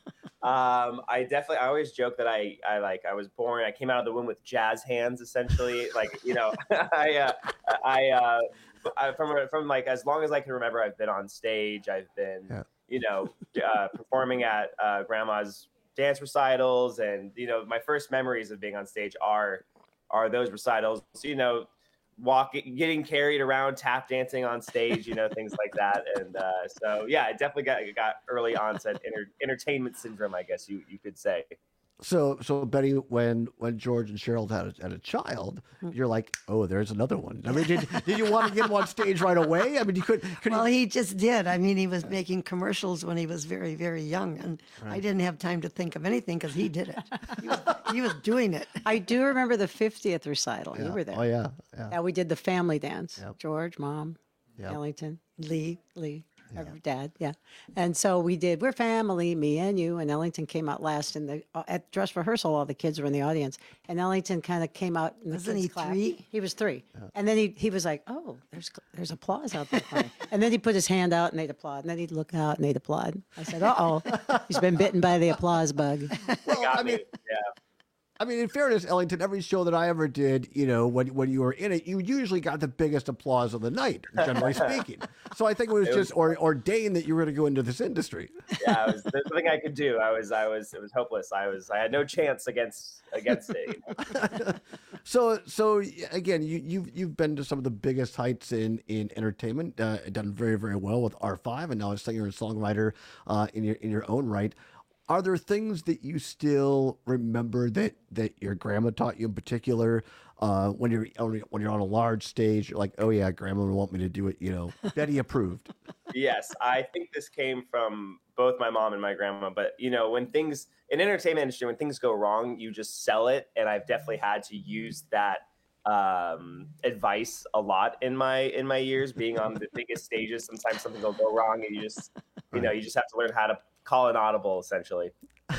Speaker 10: Um, I definitely, I always joke that I, I like, I was born, I came out of the womb with jazz hands, essentially. Like, you know, I, uh, I, uh, I, from, from like, as long as I can remember, I've been on stage. I've been,
Speaker 22: Yeah.
Speaker 10: you know, uh, performing at uh, grandma's dance recitals. And, you know, my first memories of being on stage are, are those recitals, you know, walking, getting carried around, tap dancing on stage, you know, things like that. And uh, so, yeah, I definitely got got early onset enter, entertainment syndrome, I guess you, you could say.
Speaker 22: So so Betty, when when George and Cheryl had a, had a child, you're like, oh, there's another one. I mean, did did you want to get him on stage right away? I mean, you could. could
Speaker 4: Well, he just did. I mean, he was making commercials when he was very, very young, and I
Speaker 22: Right.
Speaker 4: didn't have time to think of anything because he did it. He was, he was doing it.
Speaker 3: I do remember the fiftieth recital.
Speaker 22: Yeah.
Speaker 3: You were there.
Speaker 22: Oh yeah, yeah.
Speaker 3: Yeah, we did the family dance.
Speaker 22: Yep.
Speaker 3: George, Mom,
Speaker 22: Yep.
Speaker 3: Ellington, Lee, Lee, every dad, yeah. And so we did. We're family, me and you. And Ellington came out last in the uh, at dress rehearsal. All the kids were in the audience, and Ellington kind of came out. In the
Speaker 4: Wasn't
Speaker 3: kids
Speaker 4: he
Speaker 3: clapped.
Speaker 4: three?
Speaker 3: He was three. And then he he was like, oh, there's there's applause out there. for me. And then he put his hand out and they'd applaud. And then he'd look out and they'd applaud. I said, uh oh, he's been bitten by the applause bug.
Speaker 22: Well, I mean,
Speaker 10: Yeah.
Speaker 22: I mean, in fairness, Ellington, every show that I ever did, you know, when when you were in it, you usually got the biggest applause of the night, generally speaking. So I think it was
Speaker 10: It
Speaker 22: just
Speaker 10: was-
Speaker 22: or, ordained that you were going to go into this industry.
Speaker 10: Yeah, I was, there's nothing I could do. I was, I was, it was hopeless. I was, I had no chance against against it. You know?
Speaker 22: So, so again, you, you've you've been to some of the biggest heights in in entertainment, uh, done very very well with R five, and now a singer and songwriter uh, in your in your own right. Are there things that you still remember that that your grandma taught you in particular? Uh, when you're when you're on a large stage, you're like, oh yeah, grandma would want me to do it. You know, Betty approved.
Speaker 10: Yes, I think this came from both my mom and my grandma. But you know, when things in entertainment industry, when things go wrong, you just sell it. And I've definitely had to use that um, advice a lot in my in my years being on the biggest stages. Sometimes something will go wrong, and you just you know you just have to learn how to call an audible. Essentially,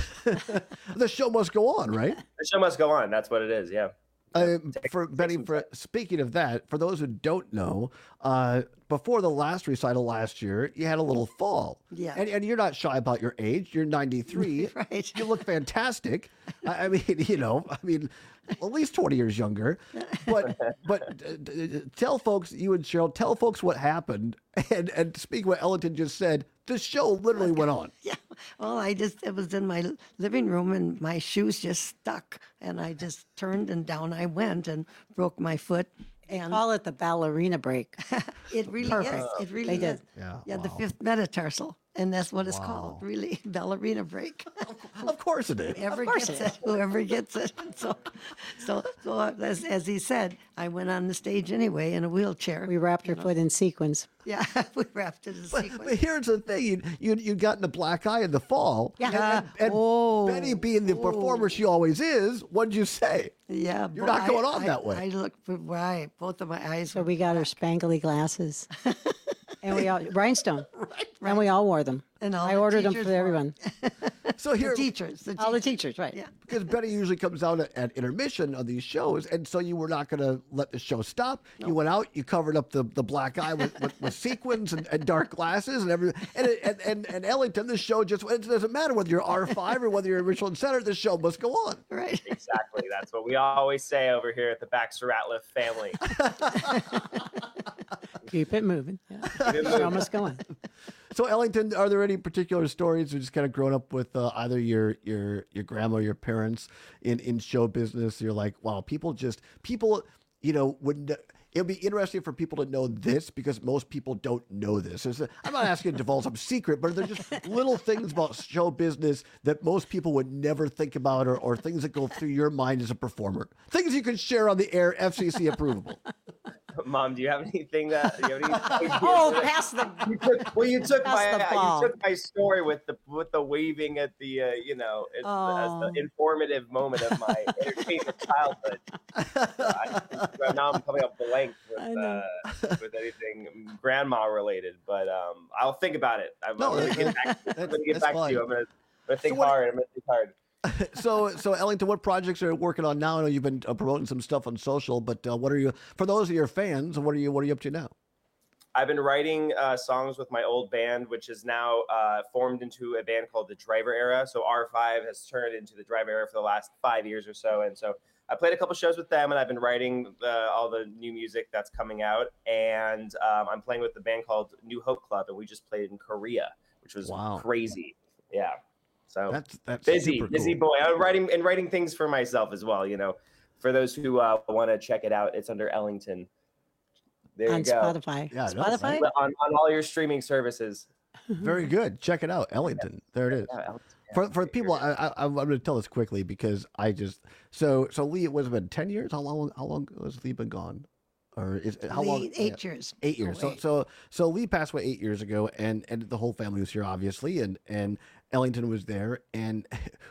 Speaker 22: The show must go on, right?
Speaker 10: the show must go on. That's what it is. Yeah.
Speaker 22: Uh, for Betty, for speaking of that, for those who don't know, uh, before the last recital last year, you had a little fall.
Speaker 4: Yeah.
Speaker 22: And, and you're not shy about your age. You're ninety-three.
Speaker 4: Right.
Speaker 22: You look fantastic. I, I mean, you know, I mean, at least twenty years younger. But but uh, d- tell folks, you and Cheryl, tell folks what happened. And and speak what Ellington just said. The show literally went on.
Speaker 4: Yeah. Well, I just, it was in my living room and my shoes just stuck. And I just turned and down I went and broke my foot. And
Speaker 3: Call it the ballerina break.
Speaker 4: it really
Speaker 3: Perfect.
Speaker 4: is. It really
Speaker 3: They
Speaker 4: is.
Speaker 3: did.
Speaker 22: Yeah,
Speaker 4: Yeah, the
Speaker 22: wow.
Speaker 4: fifth metatarsal. And that's what it's
Speaker 22: Wow.
Speaker 4: called, really, ballerina break.
Speaker 22: Of course it is.
Speaker 4: Whoever
Speaker 3: Of course
Speaker 4: gets
Speaker 3: it
Speaker 4: it, whoever gets it. So, so, so as, as he said, I went on the stage anyway in a wheelchair.
Speaker 3: We wrapped her foot in sequins.
Speaker 4: Yeah, we wrapped it in
Speaker 22: But,
Speaker 4: sequins.
Speaker 22: but here's the thing: you you you gotten a black eye in the fall.
Speaker 3: Yeah.
Speaker 22: And, and, and
Speaker 4: Oh.
Speaker 22: Betty, being the performer she always is, what'd you say?
Speaker 4: Yeah,
Speaker 22: You're
Speaker 4: bo-
Speaker 22: not going
Speaker 4: I-
Speaker 22: on
Speaker 4: I-
Speaker 22: that way.
Speaker 4: I looked for- right. Both of my eyes
Speaker 3: So
Speaker 4: were
Speaker 3: we got her spangly glasses. And we all, rhinestone. And we all wore them.
Speaker 4: And all
Speaker 3: I
Speaker 4: the
Speaker 3: ordered them
Speaker 4: teachers
Speaker 3: for
Speaker 4: wore
Speaker 3: everyone.
Speaker 22: So here,
Speaker 4: the teachers. The
Speaker 3: All the
Speaker 4: teachers.
Speaker 3: teachers, right.
Speaker 4: Yeah.
Speaker 22: because Betty usually comes out at, at intermission on these shows, and so you were not going to let the show stop. You went out, you covered up the, the black eye with, with, with sequins and, and dark glasses and everything. And, it- and and and Ellington, the show just it doesn't matter whether you're R five or whether you're in Richland Center. The show must go on.
Speaker 4: Right.
Speaker 10: Exactly. That's what we always say over here at the Baxter Ratliff family.
Speaker 3: Keep it moving. Yeah.
Speaker 10: Keep it
Speaker 3: Show
Speaker 10: moving.
Speaker 3: must go on.
Speaker 22: So Ellington, are there any particular stories or just kind of grown up with uh, either your your your grandma or your parents in in show business? You're like, wow, people just people, you know, would. It'll be interesting for people to know this because most people don't know this. There's a- I'm not asking to divulge some secret, but there's just little things about show business that most people would never think about, or, or things that go through your mind as a performer. Things you can share on the air, F C C approvable.
Speaker 10: Mom, do you have anything that? Do you have any
Speaker 3: Oh, pass the.
Speaker 10: You took, well, you took
Speaker 3: Pass
Speaker 10: my
Speaker 3: the
Speaker 10: uh,
Speaker 3: ball.
Speaker 10: you took my story with the with the waving at the uh, you know as,
Speaker 3: Oh.
Speaker 10: as the informative moment of my entertainment childhood. So I, now I'm coming up blank
Speaker 3: I
Speaker 10: with
Speaker 3: know.
Speaker 10: uh, with anything grandma related, but um, I'll think about it. I'm,
Speaker 22: No,
Speaker 10: I'm gonna
Speaker 22: that-
Speaker 10: get back. I'm
Speaker 22: that's-
Speaker 10: gonna get
Speaker 22: that's
Speaker 10: back
Speaker 22: fine.
Speaker 10: to you. I'm gonna, I'm gonna think
Speaker 22: So what-
Speaker 10: hard. I'm gonna think hard.
Speaker 22: so, so Ellington, what projects are you working on now? I know you've been uh, promoting some stuff on social, but uh, what are you, for those of your fans, what are you, what are you up to now?
Speaker 10: I've been writing uh, songs with my old band, which is now uh, formed into a band called the Driver Era. So R five has turned into the Driver Era for the last five years or so. And so I played a couple shows with them, and I've been writing uh, all the new music that's coming out. And um, I'm playing with the band called New Hope Club, and we just played in Korea, which was
Speaker 22: Wow.
Speaker 10: crazy. Yeah. So
Speaker 22: That's that's
Speaker 10: busy,
Speaker 22: super
Speaker 10: busy
Speaker 22: cool.
Speaker 10: boy. I'm writing and writing things for myself as well. You know, for those who uh, want to check it out, it's under Ellington. There
Speaker 3: On
Speaker 10: you go.
Speaker 3: Spotify.
Speaker 22: Yeah, I know,
Speaker 3: Spotify?
Speaker 22: right?
Speaker 10: On, on all your streaming services.
Speaker 22: Very good. Check it out, Ellington. There it is.
Speaker 10: Yeah, Ellington, yeah.
Speaker 22: For for people, I, I, I'm going to tell this quickly because I just so so Lee. It was been ten years. How long? How long has Lee been gone? Or is how long?
Speaker 4: Lee, eight years.
Speaker 22: Eight years. So
Speaker 4: Away.
Speaker 22: so so Lee passed away eight years ago, and and the whole family was here, obviously, and and Ellington was there, and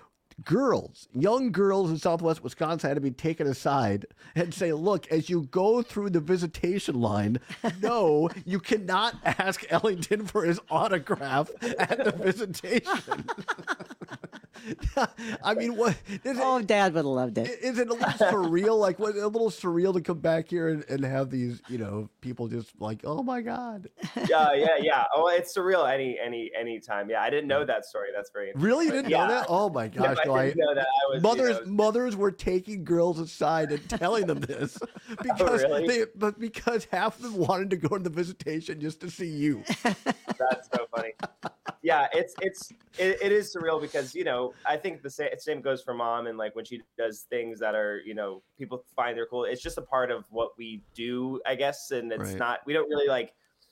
Speaker 22: girls, young girls in Southwest Wisconsin had to be taken aside and say, "Look, as you go through the visitation line, no, you cannot ask Ellington for his autograph at the visitation." I mean, what? Is
Speaker 3: oh,
Speaker 22: it,
Speaker 3: Dad would have loved it.
Speaker 22: Is it a little surreal? Like, what, a little surreal to come back here and, and have these, you know, people just like, oh my God.
Speaker 10: Yeah, yeah, yeah. Oh, it's surreal. Any, any, any time. Yeah, I didn't know that story. That's very interesting.
Speaker 22: Really, you didn't
Speaker 10: yeah.
Speaker 22: know that? Oh my gosh!
Speaker 10: No,
Speaker 22: no,
Speaker 10: I didn't know that. I was,
Speaker 22: mothers,
Speaker 10: you know,
Speaker 22: mothers were taking girls aside and telling them this because
Speaker 10: oh, really?
Speaker 22: they, but because half of them wanted to go to the visitation just to see you.
Speaker 10: That's so funny. Yeah, it's it's it, it is surreal because you know I think the same same goes for Mom, and like when she does things that are you know people find they're cool. It's just a part of what we do, I guess, and it's
Speaker 22: Right.
Speaker 10: not. We don't really like.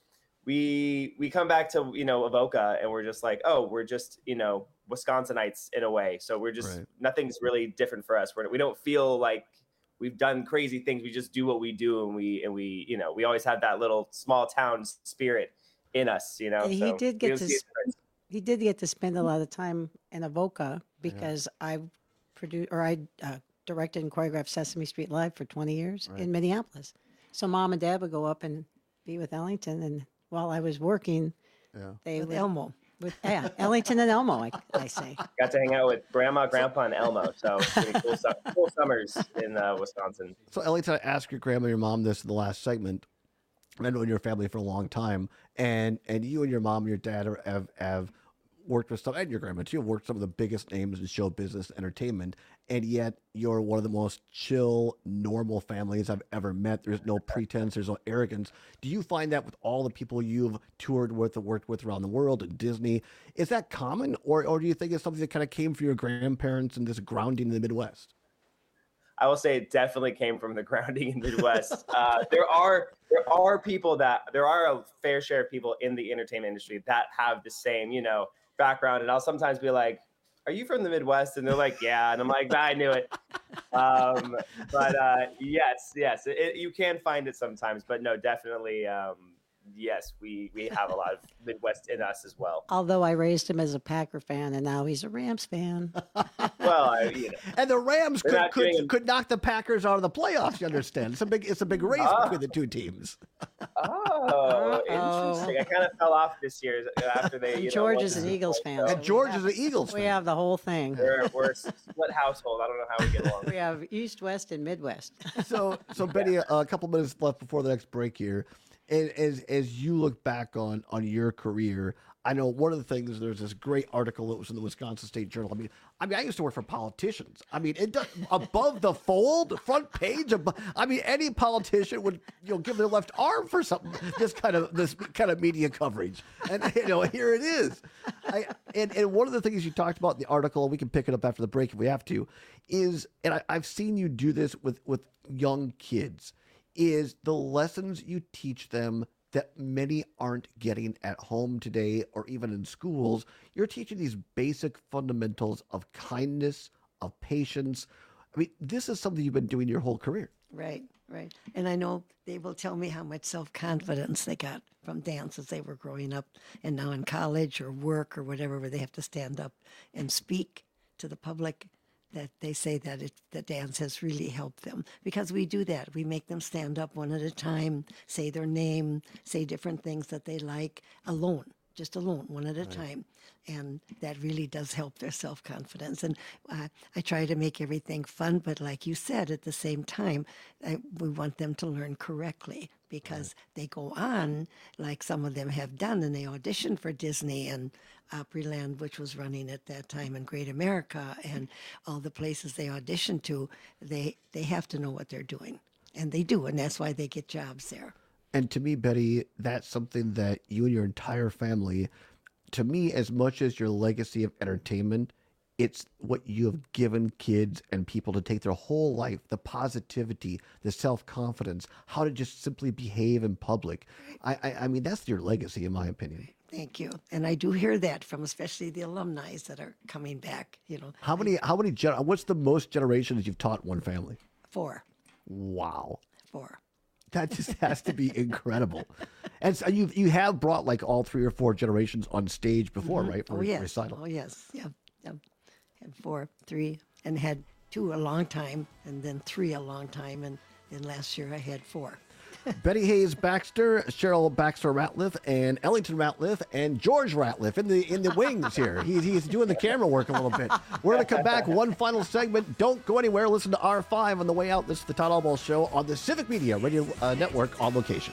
Speaker 10: We we come back to you know Avoca and we're just like, oh, we're just you know Wisconsinites in a way. So we're just
Speaker 22: Right.
Speaker 10: nothing's really different for us. We're, we don't feel like we've done crazy things. We just do what we do, and we and we you know we always have that little small town spirit in us. You know,
Speaker 3: And he
Speaker 10: so
Speaker 3: did
Speaker 10: we
Speaker 3: get
Speaker 10: don't
Speaker 3: to
Speaker 10: see it
Speaker 3: sp- he did get to spend a lot of time in Avoca because I produced or I uh, directed and choreographed Sesame Street Live for twenty years
Speaker 22: Right.
Speaker 3: in Minneapolis. So Mom and Dad would go up and be with Ellington, and while I was working,
Speaker 22: Yeah.
Speaker 3: they
Speaker 4: With
Speaker 3: would,
Speaker 4: Elmo.
Speaker 3: with yeah Ellington and Elmo, I, I say.
Speaker 10: Got to hang out with Grandma, Grandpa, and Elmo. So it's gonna be cool, su- cool summers in uh, Wisconsin.
Speaker 22: So, Ellington, I asked your grandma, your mom this in the last segment. I've known your family for a long time, and and you and your mom and your dad are, have have worked with some, and your grandma too, have worked with some of the biggest names in show business, entertainment, and yet you're one of the most chill, normal families I've ever met. There's no pretense, there's no arrogance. Do you find that with all the people you've toured with and worked with around the world at Disney? Is that common, or or do you think it's something that kind of came from your grandparents and this grounding in the Midwest?
Speaker 10: I will say it definitely came from the grounding in the Midwest. uh, there are there are people that there are a fair share of people in the entertainment industry that have the same you know background, and I'll sometimes be like, "Are you from the Midwest?" And they're like, "Yeah," and I'm like, "I knew it." Um, but uh, yes, yes, it, it, you can find it sometimes, but no, definitely. Um, Yes, we, we have a lot of Midwest in us as well.
Speaker 3: Although I raised him as a Packer fan, and now he's a Rams fan.
Speaker 10: Well, I, you know,
Speaker 22: And the Rams
Speaker 10: They're
Speaker 22: could,
Speaker 10: not
Speaker 22: could,
Speaker 10: doing-
Speaker 22: could knock the Packers out of the playoffs. You understand? It's a big it's a big race
Speaker 10: Ah.
Speaker 22: between the two teams.
Speaker 10: oh, interesting. I kind of fell off this year after they. You know,
Speaker 3: George
Speaker 10: won
Speaker 3: is
Speaker 10: the
Speaker 3: an
Speaker 10: Super
Speaker 3: Eagles
Speaker 10: Bowl,
Speaker 3: fan.
Speaker 10: so
Speaker 22: And George is an Eagles
Speaker 3: We
Speaker 22: fan.
Speaker 3: have the whole thing.
Speaker 10: We're, we're a split household. I don't know how we get along.
Speaker 3: We have East, West, and Midwest.
Speaker 22: So so Betty, a, a couple minutes left before the next break here. And as as you look back on on your career, I know one of the things. There's this great article that was in the Wisconsin State Journal. I mean, I mean, I used to work for politicians. I mean, it does, above the fold, front page. Above, I mean, any politician would you know give their left arm for something. This kind of this kind of media coverage, and you know, here it is. I, and and one of the things you talked about in the article, and we can pick it up after the break if we have to, is and I, I've seen you do this with with young kids. Is the lessons you teach them that many aren't getting at home today or even in schools. You're teaching these basic fundamentals of kindness, of patience. I mean, this is something you've been doing your whole career.
Speaker 4: Right, right. And I know they will tell me how much self-confidence they got from dance as they were growing up and now in college or work or whatever, where they have to stand up and speak to the public, that they say that it, the dance has really helped them, because we do that. We make them stand up one at a time, say their name, say different things that they like alone, just alone, one at a time. And that really does help their self-confidence. And uh, I try to make everything fun, but like you said, at the same time, I, we want them to learn correctly, because they go on, like some of them have done, and they audition for Disney and Opryland, which was running at that time, in Great America, and all the places they audition to. They they have to know what they're doing, and they do, and that's why they get jobs there.
Speaker 22: And to me, Betty, that's something that you and your entire family, to me, as much as your legacy of entertainment, it's what you have given kids and people to take their whole life, the positivity, the self-confidence, how to just simply behave in public. I, I, I mean, that's your legacy, in my opinion.
Speaker 4: Thank you. And I do hear that from especially the alumni that are coming back, you know.
Speaker 22: How many, how many, gen- what's the most generations you've taught one family?
Speaker 4: Four.
Speaker 22: Wow.
Speaker 4: Four.
Speaker 22: That just has to be incredible. And so you you have brought like all three or four generations on stage before,
Speaker 4: Mhm.
Speaker 22: right? For
Speaker 4: oh, yes.
Speaker 22: recital.
Speaker 4: Oh, yes. Yeah. yeah. Had four, three, and had two a long time, and then three a long time, and then last year I had four.
Speaker 22: Betty Hayes Baxter, Cheryl Baxter Ratliff, and Ellington Ratliff, and George Ratliff in the in the wings here. He's, he's doing the camera work a little bit. We're going to come back. One final segment. Don't go anywhere. Listen to R five on the way out. This is the Todd Albaugh Show on the Civic Media Radio uh, Network on location.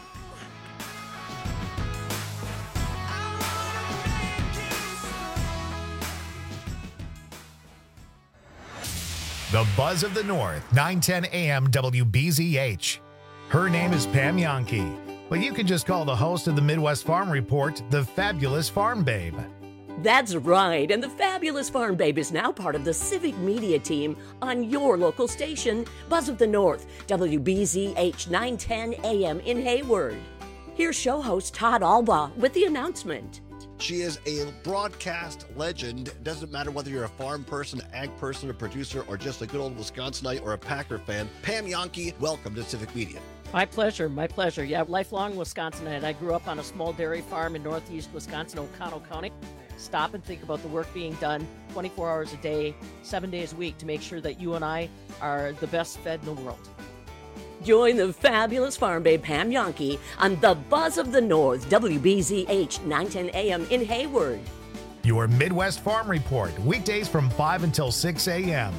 Speaker 1: The Buzz of the North, nine ten A M W B Z H. Her name is Pam Yankee, but you can just call the host of the Midwest Farm Report the Fabulous Farm Babe.
Speaker 20: That's right, and the Fabulous Farm Babe is now part of the Civic Media team on your local station, Buzz of the North, W B Z H nine ten A M in Hayward. Here's show host Todd Albaugh with the announcement.
Speaker 22: She is a broadcast legend. Doesn't matter whether you're a farm person, ag person, a producer, or just a good old Wisconsinite or a Packer fan. Pam Yankee, welcome to Civic Media.
Speaker 9: My pleasure, my pleasure. Yeah, lifelong Wisconsinite. I grew up on a small dairy farm in northeast Wisconsin, Oconto County. Stop and think about the work being done twenty-four hours a day, seven days a week to make sure that you and I are the best fed in the world.
Speaker 20: Join the Fabulous Farm Babe Pam Yankee on the Buzz of the North, W B Z H nine ten A M in Hayward.
Speaker 1: Your Midwest Farm Report, weekdays from five until six A M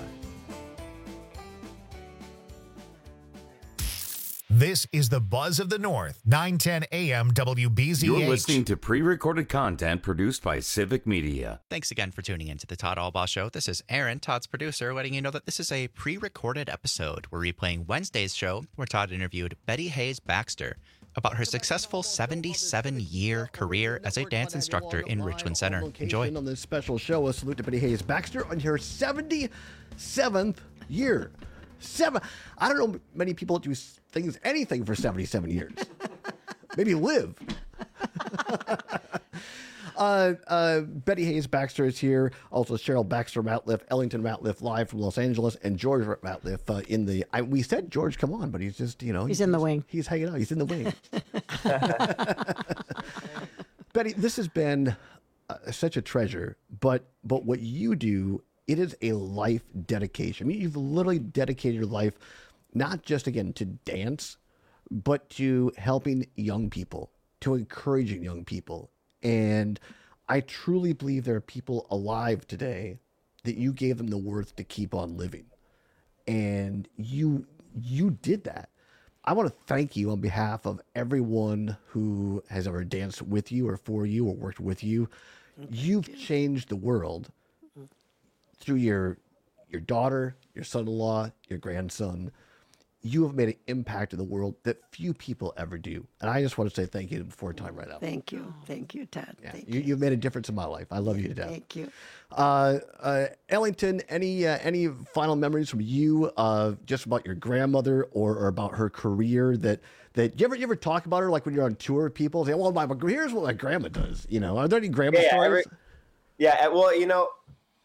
Speaker 1: This is the Buzz of the North, nine ten A M W B Z H.
Speaker 19: You're listening to pre-recorded content produced by Civic Media.
Speaker 21: Thanks again for tuning in to the Todd Albaugh Show. This is Aaron, Todd's producer, letting you know that this is a pre-recorded episode. We're replaying Wednesday's show, where Todd interviewed Betty Hayes Baxter about her successful seventy-seven-year career as a dance instructor in Richland Center. Enjoy.
Speaker 22: On this special show, a salute to Betty Hayes Baxter on her seventy-seventh year. Seven. I don't know many people that do things, anything for seventy-seven years. Maybe live. uh, uh, Betty Hayes Baxter is here. Also, Cheryl Baxter Ratliff, Ellington Ratliff live from Los Angeles, and George Ratliff uh, in the. I, we said George, come on, but he's just, you know.
Speaker 3: He's,
Speaker 22: he's
Speaker 3: in the wing.
Speaker 22: He's hanging out. He's in the wing. Betty, this has been uh, such a treasure, but but what you do, it is a life dedication. I mean, you've literally dedicated your life not just, again, to dance, but to helping young people, to encouraging young people. And I truly believe there are people alive today that you gave them the worth to keep on living. And you you did that. I want to thank you on behalf of everyone who has ever danced with you or for you or worked with you. You've changed the world through your your daughter, your son-in-law, your grandson. You have made an impact in the world that few people ever do. And I just want to say thank you before time right now.
Speaker 4: Thank you. Thank you, Todd.
Speaker 22: Yeah,
Speaker 4: Thank
Speaker 22: you,
Speaker 4: you.
Speaker 22: you've made a difference in my life. I love you to death.
Speaker 4: Thank you.
Speaker 22: Uh, uh, Ellington, any uh, any final memories from you uh, just about your grandmother or, or about her career that that you ever you ever talk about her, like when you're on tour with people? Say, well, my, here's what my grandma does. You know, are there any grandma
Speaker 10: yeah,
Speaker 22: stories?
Speaker 10: Every, yeah, well, you know,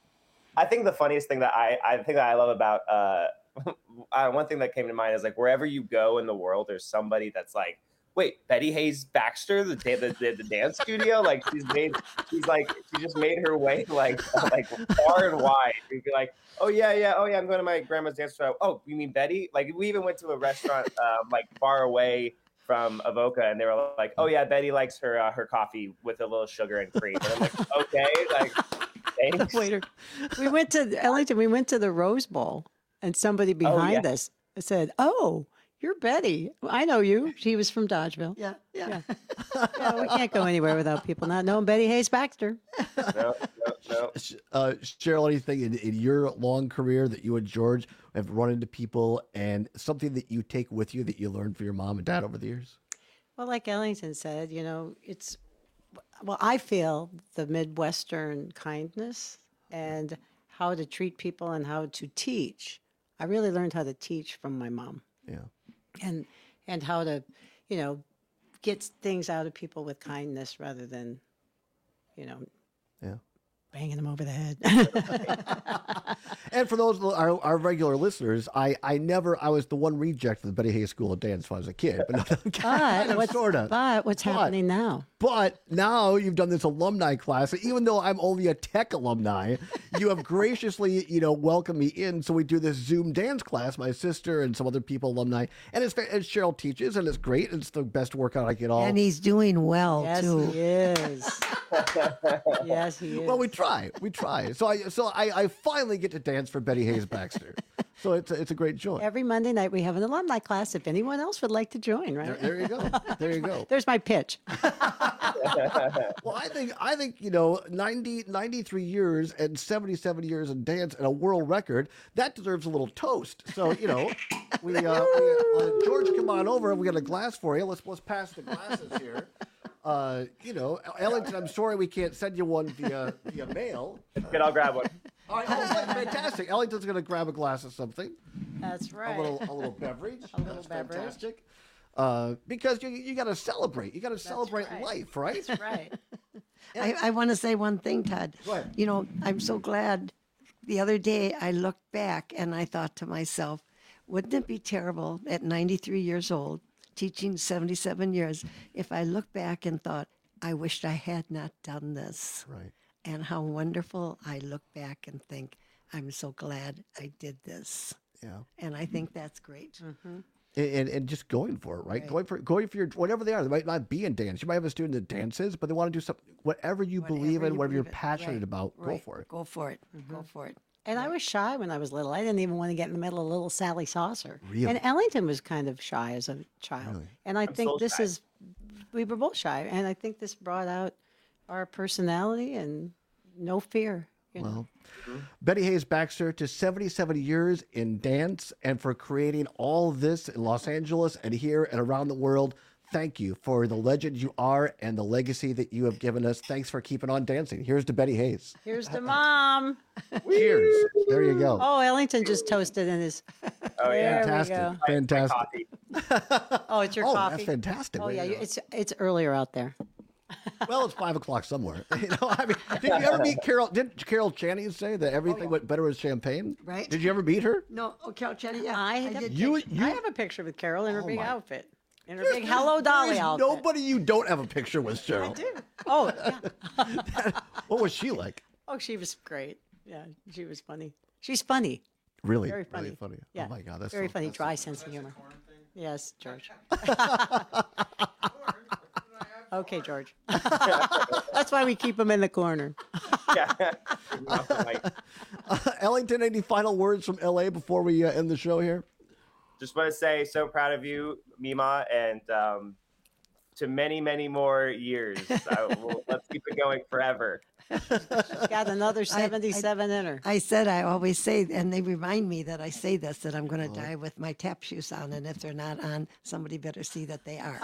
Speaker 10: I think the funniest thing that I I think that I love about uh, uh, one thing that came to mind is like wherever you go in the world, there's somebody that's like, wait, Betty Hayes Baxter, the the, the, the dance studio, like she's made, she's like, she just made her way like like far and wide. You'd be like, oh yeah, yeah, oh yeah, I'm going to my grandma's dance studio. Oh, you mean Betty? Like we even went to a restaurant um, like far away from Avoca, and they were like, oh yeah, Betty likes her uh, her coffee with a little sugar and cream. And I'm like, okay, like thanks.
Speaker 3: Waiter. We went to Ellington. We went to the Rose Bowl, and somebody behind
Speaker 10: yeah.
Speaker 3: us said, "Oh, you're Betty. I know you. She was from Dodgeville."
Speaker 4: Yeah, yeah.
Speaker 3: Yeah, yeah we can't go anywhere without people not knowing Betty Hayes Baxter.
Speaker 10: No, no, no.
Speaker 22: Uh, Cheryl, anything in, in your long career that you and George have run into people and something that you take with you that you learned from your mom and dad over the years?
Speaker 3: Well, like Ellington said, you know, it's, well, I feel the Midwestern kindness and how to treat people and how to teach. I really learned how to teach from my mom.
Speaker 22: Yeah.
Speaker 3: And and how to, you know, get things out of people with kindness rather than, you know,
Speaker 22: yeah,
Speaker 3: banging them over the head.
Speaker 22: and for those our, our regular listeners, I, I never I was the one reject of the Betty Hayes School of Dance when I was a kid, but, no,
Speaker 3: But
Speaker 22: kind of,
Speaker 3: what's,
Speaker 22: sort of.
Speaker 3: but what's
Speaker 22: But-
Speaker 3: happening now?
Speaker 22: But now you've done this alumni class. Even though I'm only a tech alumni, you have graciously, you know, welcomed me in. So we do this Zoom dance class, my sister and some other people, alumni. And it's, and Cheryl teaches, and it's great. It's the best workout I get all.
Speaker 4: And he's doing well,
Speaker 3: Yes,
Speaker 4: too.
Speaker 3: he is. Yes, he is.
Speaker 22: Well, we try. We try. So I so I, I finally get to dance for Betty Hayes Baxter. So it's a, it's a great joy.
Speaker 3: Every Monday night we have an alumni class. If anyone else would like to join, right?
Speaker 22: There, there you go. There you go.
Speaker 3: There's my pitch.
Speaker 22: Well, I think I think you know ninety, ninety-three years and seventy-seven years in dance and a world record that deserves a little toast. So you know, we, uh, we uh, George, come on over. We got a glass for you. Let's let's pass the glasses here. Uh, you know, Ellington, I'm sorry we can't send you one via via mail.
Speaker 10: Good, I'll grab one.
Speaker 22: All right, oh, fantastic. Ellington's going to grab a glass of something.
Speaker 3: That's right.
Speaker 22: A little a little beverage.
Speaker 3: A little
Speaker 22: That's
Speaker 3: beverage.
Speaker 22: fantastic. Uh, because you you got to celebrate. You got to celebrate
Speaker 3: right.
Speaker 22: life, right?
Speaker 3: That's right.
Speaker 4: I, I want to say one thing, Todd.
Speaker 22: Go ahead.
Speaker 4: You know, I'm so glad. The other day, I looked back and I thought to myself, wouldn't it be terrible at ninety-three years old, teaching seventy-seven years, if I looked back and thought, I wished I had not done this.
Speaker 22: Right.
Speaker 4: And how wonderful I look back and think, I'm so glad I did this.
Speaker 22: Yeah.
Speaker 4: And I think that's great.
Speaker 22: And, and, and just going for it, right?
Speaker 4: Right.
Speaker 22: Going for going for your whatever they are. They might not be in dance. You might have a student that dances, but they want to do something. Whatever you
Speaker 4: Whatever
Speaker 22: believe in,
Speaker 4: you
Speaker 22: whatever you're
Speaker 4: believe in.
Speaker 22: passionate
Speaker 4: Right.
Speaker 22: about, go
Speaker 4: Right.
Speaker 22: for it.
Speaker 4: Go for it. Go for it.
Speaker 3: And I was shy when I was little. I didn't even want to get in the middle of little Sally Saucer.
Speaker 22: Really?
Speaker 3: And Ellington was kind of shy as a child.
Speaker 22: Really?
Speaker 3: And I
Speaker 10: I'm
Speaker 3: think
Speaker 10: so
Speaker 3: this
Speaker 10: shy.
Speaker 3: is, we were both shy. And I think this brought out our personality and no fear. You know?
Speaker 22: Well, Betty Hayes Baxter, to seventy-seven years in dance and for creating all this in Los Angeles and here and around the world. Thank you for the legend you are and the legacy that you have given us. Thanks for keeping on dancing. Here's to Betty Hayes.
Speaker 3: Here's to mom.
Speaker 22: Cheers. There you go.
Speaker 3: Oh, Ellington just toasted in his.
Speaker 10: Oh, yeah.
Speaker 3: There
Speaker 22: Fantastic.
Speaker 3: we go.
Speaker 22: Fantastic.
Speaker 10: Coffee.
Speaker 3: Oh, it's your
Speaker 22: Oh,
Speaker 3: coffee.
Speaker 22: that's fantastic.
Speaker 3: Oh, yeah.
Speaker 22: There you
Speaker 3: you- It's it's earlier out there.
Speaker 22: Well, it's five o'clock somewhere. You know, I mean, did you ever meet Carol? Did Carol Channing say that everything went better with champagne?
Speaker 4: Right.
Speaker 22: Did you ever meet her?
Speaker 4: No, oh, Carol Chetty, yeah.
Speaker 3: I, have a
Speaker 4: did.
Speaker 22: You-
Speaker 3: picture-
Speaker 22: you-
Speaker 3: I have a picture with Carol in her
Speaker 22: Oh,
Speaker 3: big
Speaker 22: my-
Speaker 3: outfit. In her
Speaker 22: There's-
Speaker 3: big Hello Dolly
Speaker 22: there's
Speaker 3: outfit.
Speaker 22: Nobody you don't have a picture with, Cheryl.
Speaker 3: I do. Oh, yeah.
Speaker 22: What was she like?
Speaker 3: Oh, she was great. Yeah, she was funny. She's funny.
Speaker 22: Really,
Speaker 3: Very funny.
Speaker 22: really funny.
Speaker 3: Yeah.
Speaker 22: Oh my God, that's
Speaker 3: very
Speaker 22: so,
Speaker 3: funny.
Speaker 22: that's
Speaker 3: Dry sense of humor. Yes, George. Okay, George. That's why we keep him in the corner.
Speaker 10: Yeah.
Speaker 22: Uh, Ellington, any final words from L A before we uh, end the show here?
Speaker 10: Just want to say, so proud of you, Mima, and um, to many, many more years. I will, let's keep it going forever.
Speaker 3: She's got another seventy-seven in her.
Speaker 4: I said I always say, and they remind me that I say this, that I'm going
Speaker 22: Uh-huh.
Speaker 4: to die with my tap shoes on, and if they're not on, somebody better see that they are.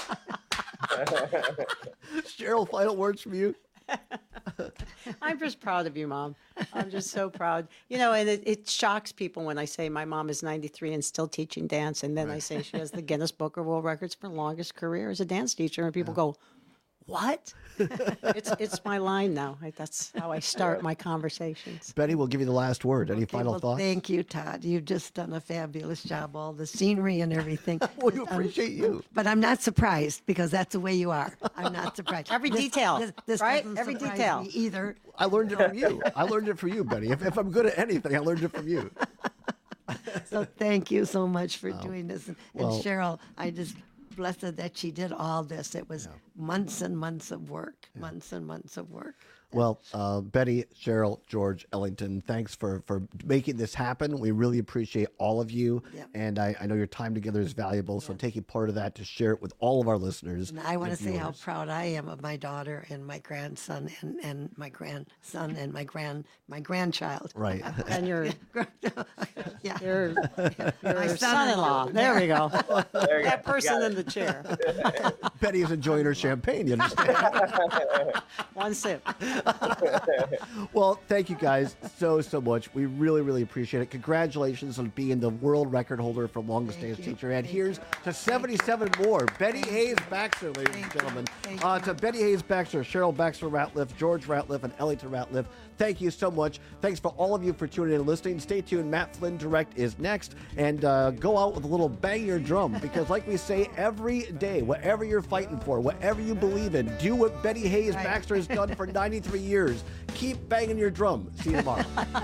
Speaker 22: Cheryl, final words from you?
Speaker 3: I'm just proud of you, Mom. I'm just so proud. You know, and it, it shocks people when I say my mom is ninety-three and still teaching dance, and then I say she has the Guinness Book of World Records for longest career as a dance teacher, and people go, "What?" it's it's my line now. I, that's how I start my conversations.
Speaker 22: Betty, we'll give you the last word. Any
Speaker 4: Okay,
Speaker 22: final
Speaker 4: well,
Speaker 22: thoughts?
Speaker 4: Thank you, Todd. You've just done a fabulous job, all the scenery and everything.
Speaker 22: We appreciate you.
Speaker 4: But I'm not surprised because that's the way you are. I'm not surprised.
Speaker 3: Every
Speaker 4: This-
Speaker 3: detail,
Speaker 4: this, this
Speaker 3: right?
Speaker 4: doesn't
Speaker 3: Every
Speaker 4: surprise
Speaker 3: detail.
Speaker 4: me either.
Speaker 22: I learned it from you. I learned it from you, Betty. If, if I'm good at anything, I learned it from you.
Speaker 4: So thank you so much for doing this. And,
Speaker 22: well-
Speaker 4: and Cheryl, I just blessed that she did all this. It was months and months of work, months and months of work.
Speaker 22: Well, uh, Betty, Cheryl, George, Ellington, thanks for, for making this happen. We really appreciate all of you.
Speaker 4: Yep.
Speaker 22: And I, I know your time together is valuable. So taking part of that to share it with all of our listeners.
Speaker 4: And I want to
Speaker 22: and
Speaker 4: say how
Speaker 22: viewers.
Speaker 4: proud I am of my daughter and my grandson and, and my grandson and my grand my grandchild.
Speaker 22: Right.
Speaker 3: And your
Speaker 4: Yeah.
Speaker 3: your,
Speaker 4: My
Speaker 3: your
Speaker 4: son-in-law.
Speaker 3: son-in-law. There we go.
Speaker 10: There you go.
Speaker 3: That person
Speaker 10: You got
Speaker 3: in
Speaker 10: it.
Speaker 3: the chair.
Speaker 22: Betty is enjoying her champagne, you understand?
Speaker 3: One sip.
Speaker 22: Well, thank you guys so, so much. We really, really appreciate it. Congratulations on being the world record holder for longest dance teacher. And here's to seventy-seven more. Betty Hayes Baxter, ladies and gentlemen. Uh, to Betty Hayes Baxter, Cheryl Baxter Ratliff, George Ratliff, and Ellington Ratliff, thank you so much. Thanks for all of you for tuning in and listening. Stay tuned. Matt Flynn Direct is next. And uh, go out with a little bang your drum, because like we say every day, whatever you're fighting for, whatever you believe in, do what Betty Hayes Baxter has done for ninety-three years. Keep banging your drum. See you tomorrow.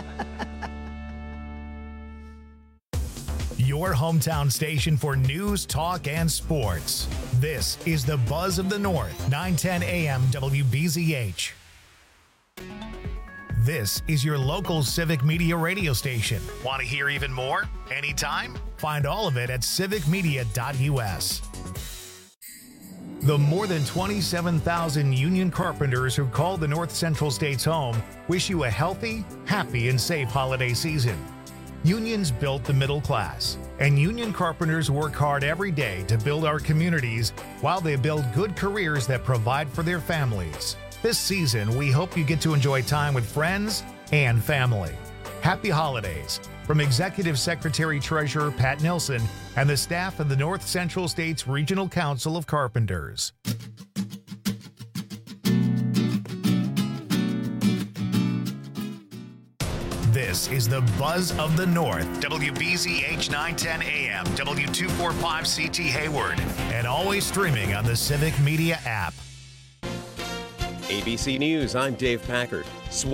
Speaker 1: Your hometown station for news, talk, and sports. This is the Buzz of the North, nine ten A M W B Z H. This is your local Civic Media radio station. Want to hear even more? Anytime? Find all of it at civic media dot U S. The more than twenty-seven thousand union carpenters who call the North Central States home wish you a healthy, happy, and safe holiday season. Unions built the middle class, and union carpenters work hard every day to build our communities while they build good careers that provide for their families. This season, we hope you get to enjoy time with friends and family. Happy holidays from Executive Secretary Treasurer Pat Nilsson and the staff of the North Central States Regional Council of Carpenters. This is the Buzz of the North, W B Z H nine ten A M, W two forty-five C T Hayward, and always streaming on the Civic Media app.
Speaker 7: A B C News, I'm Dave Packard.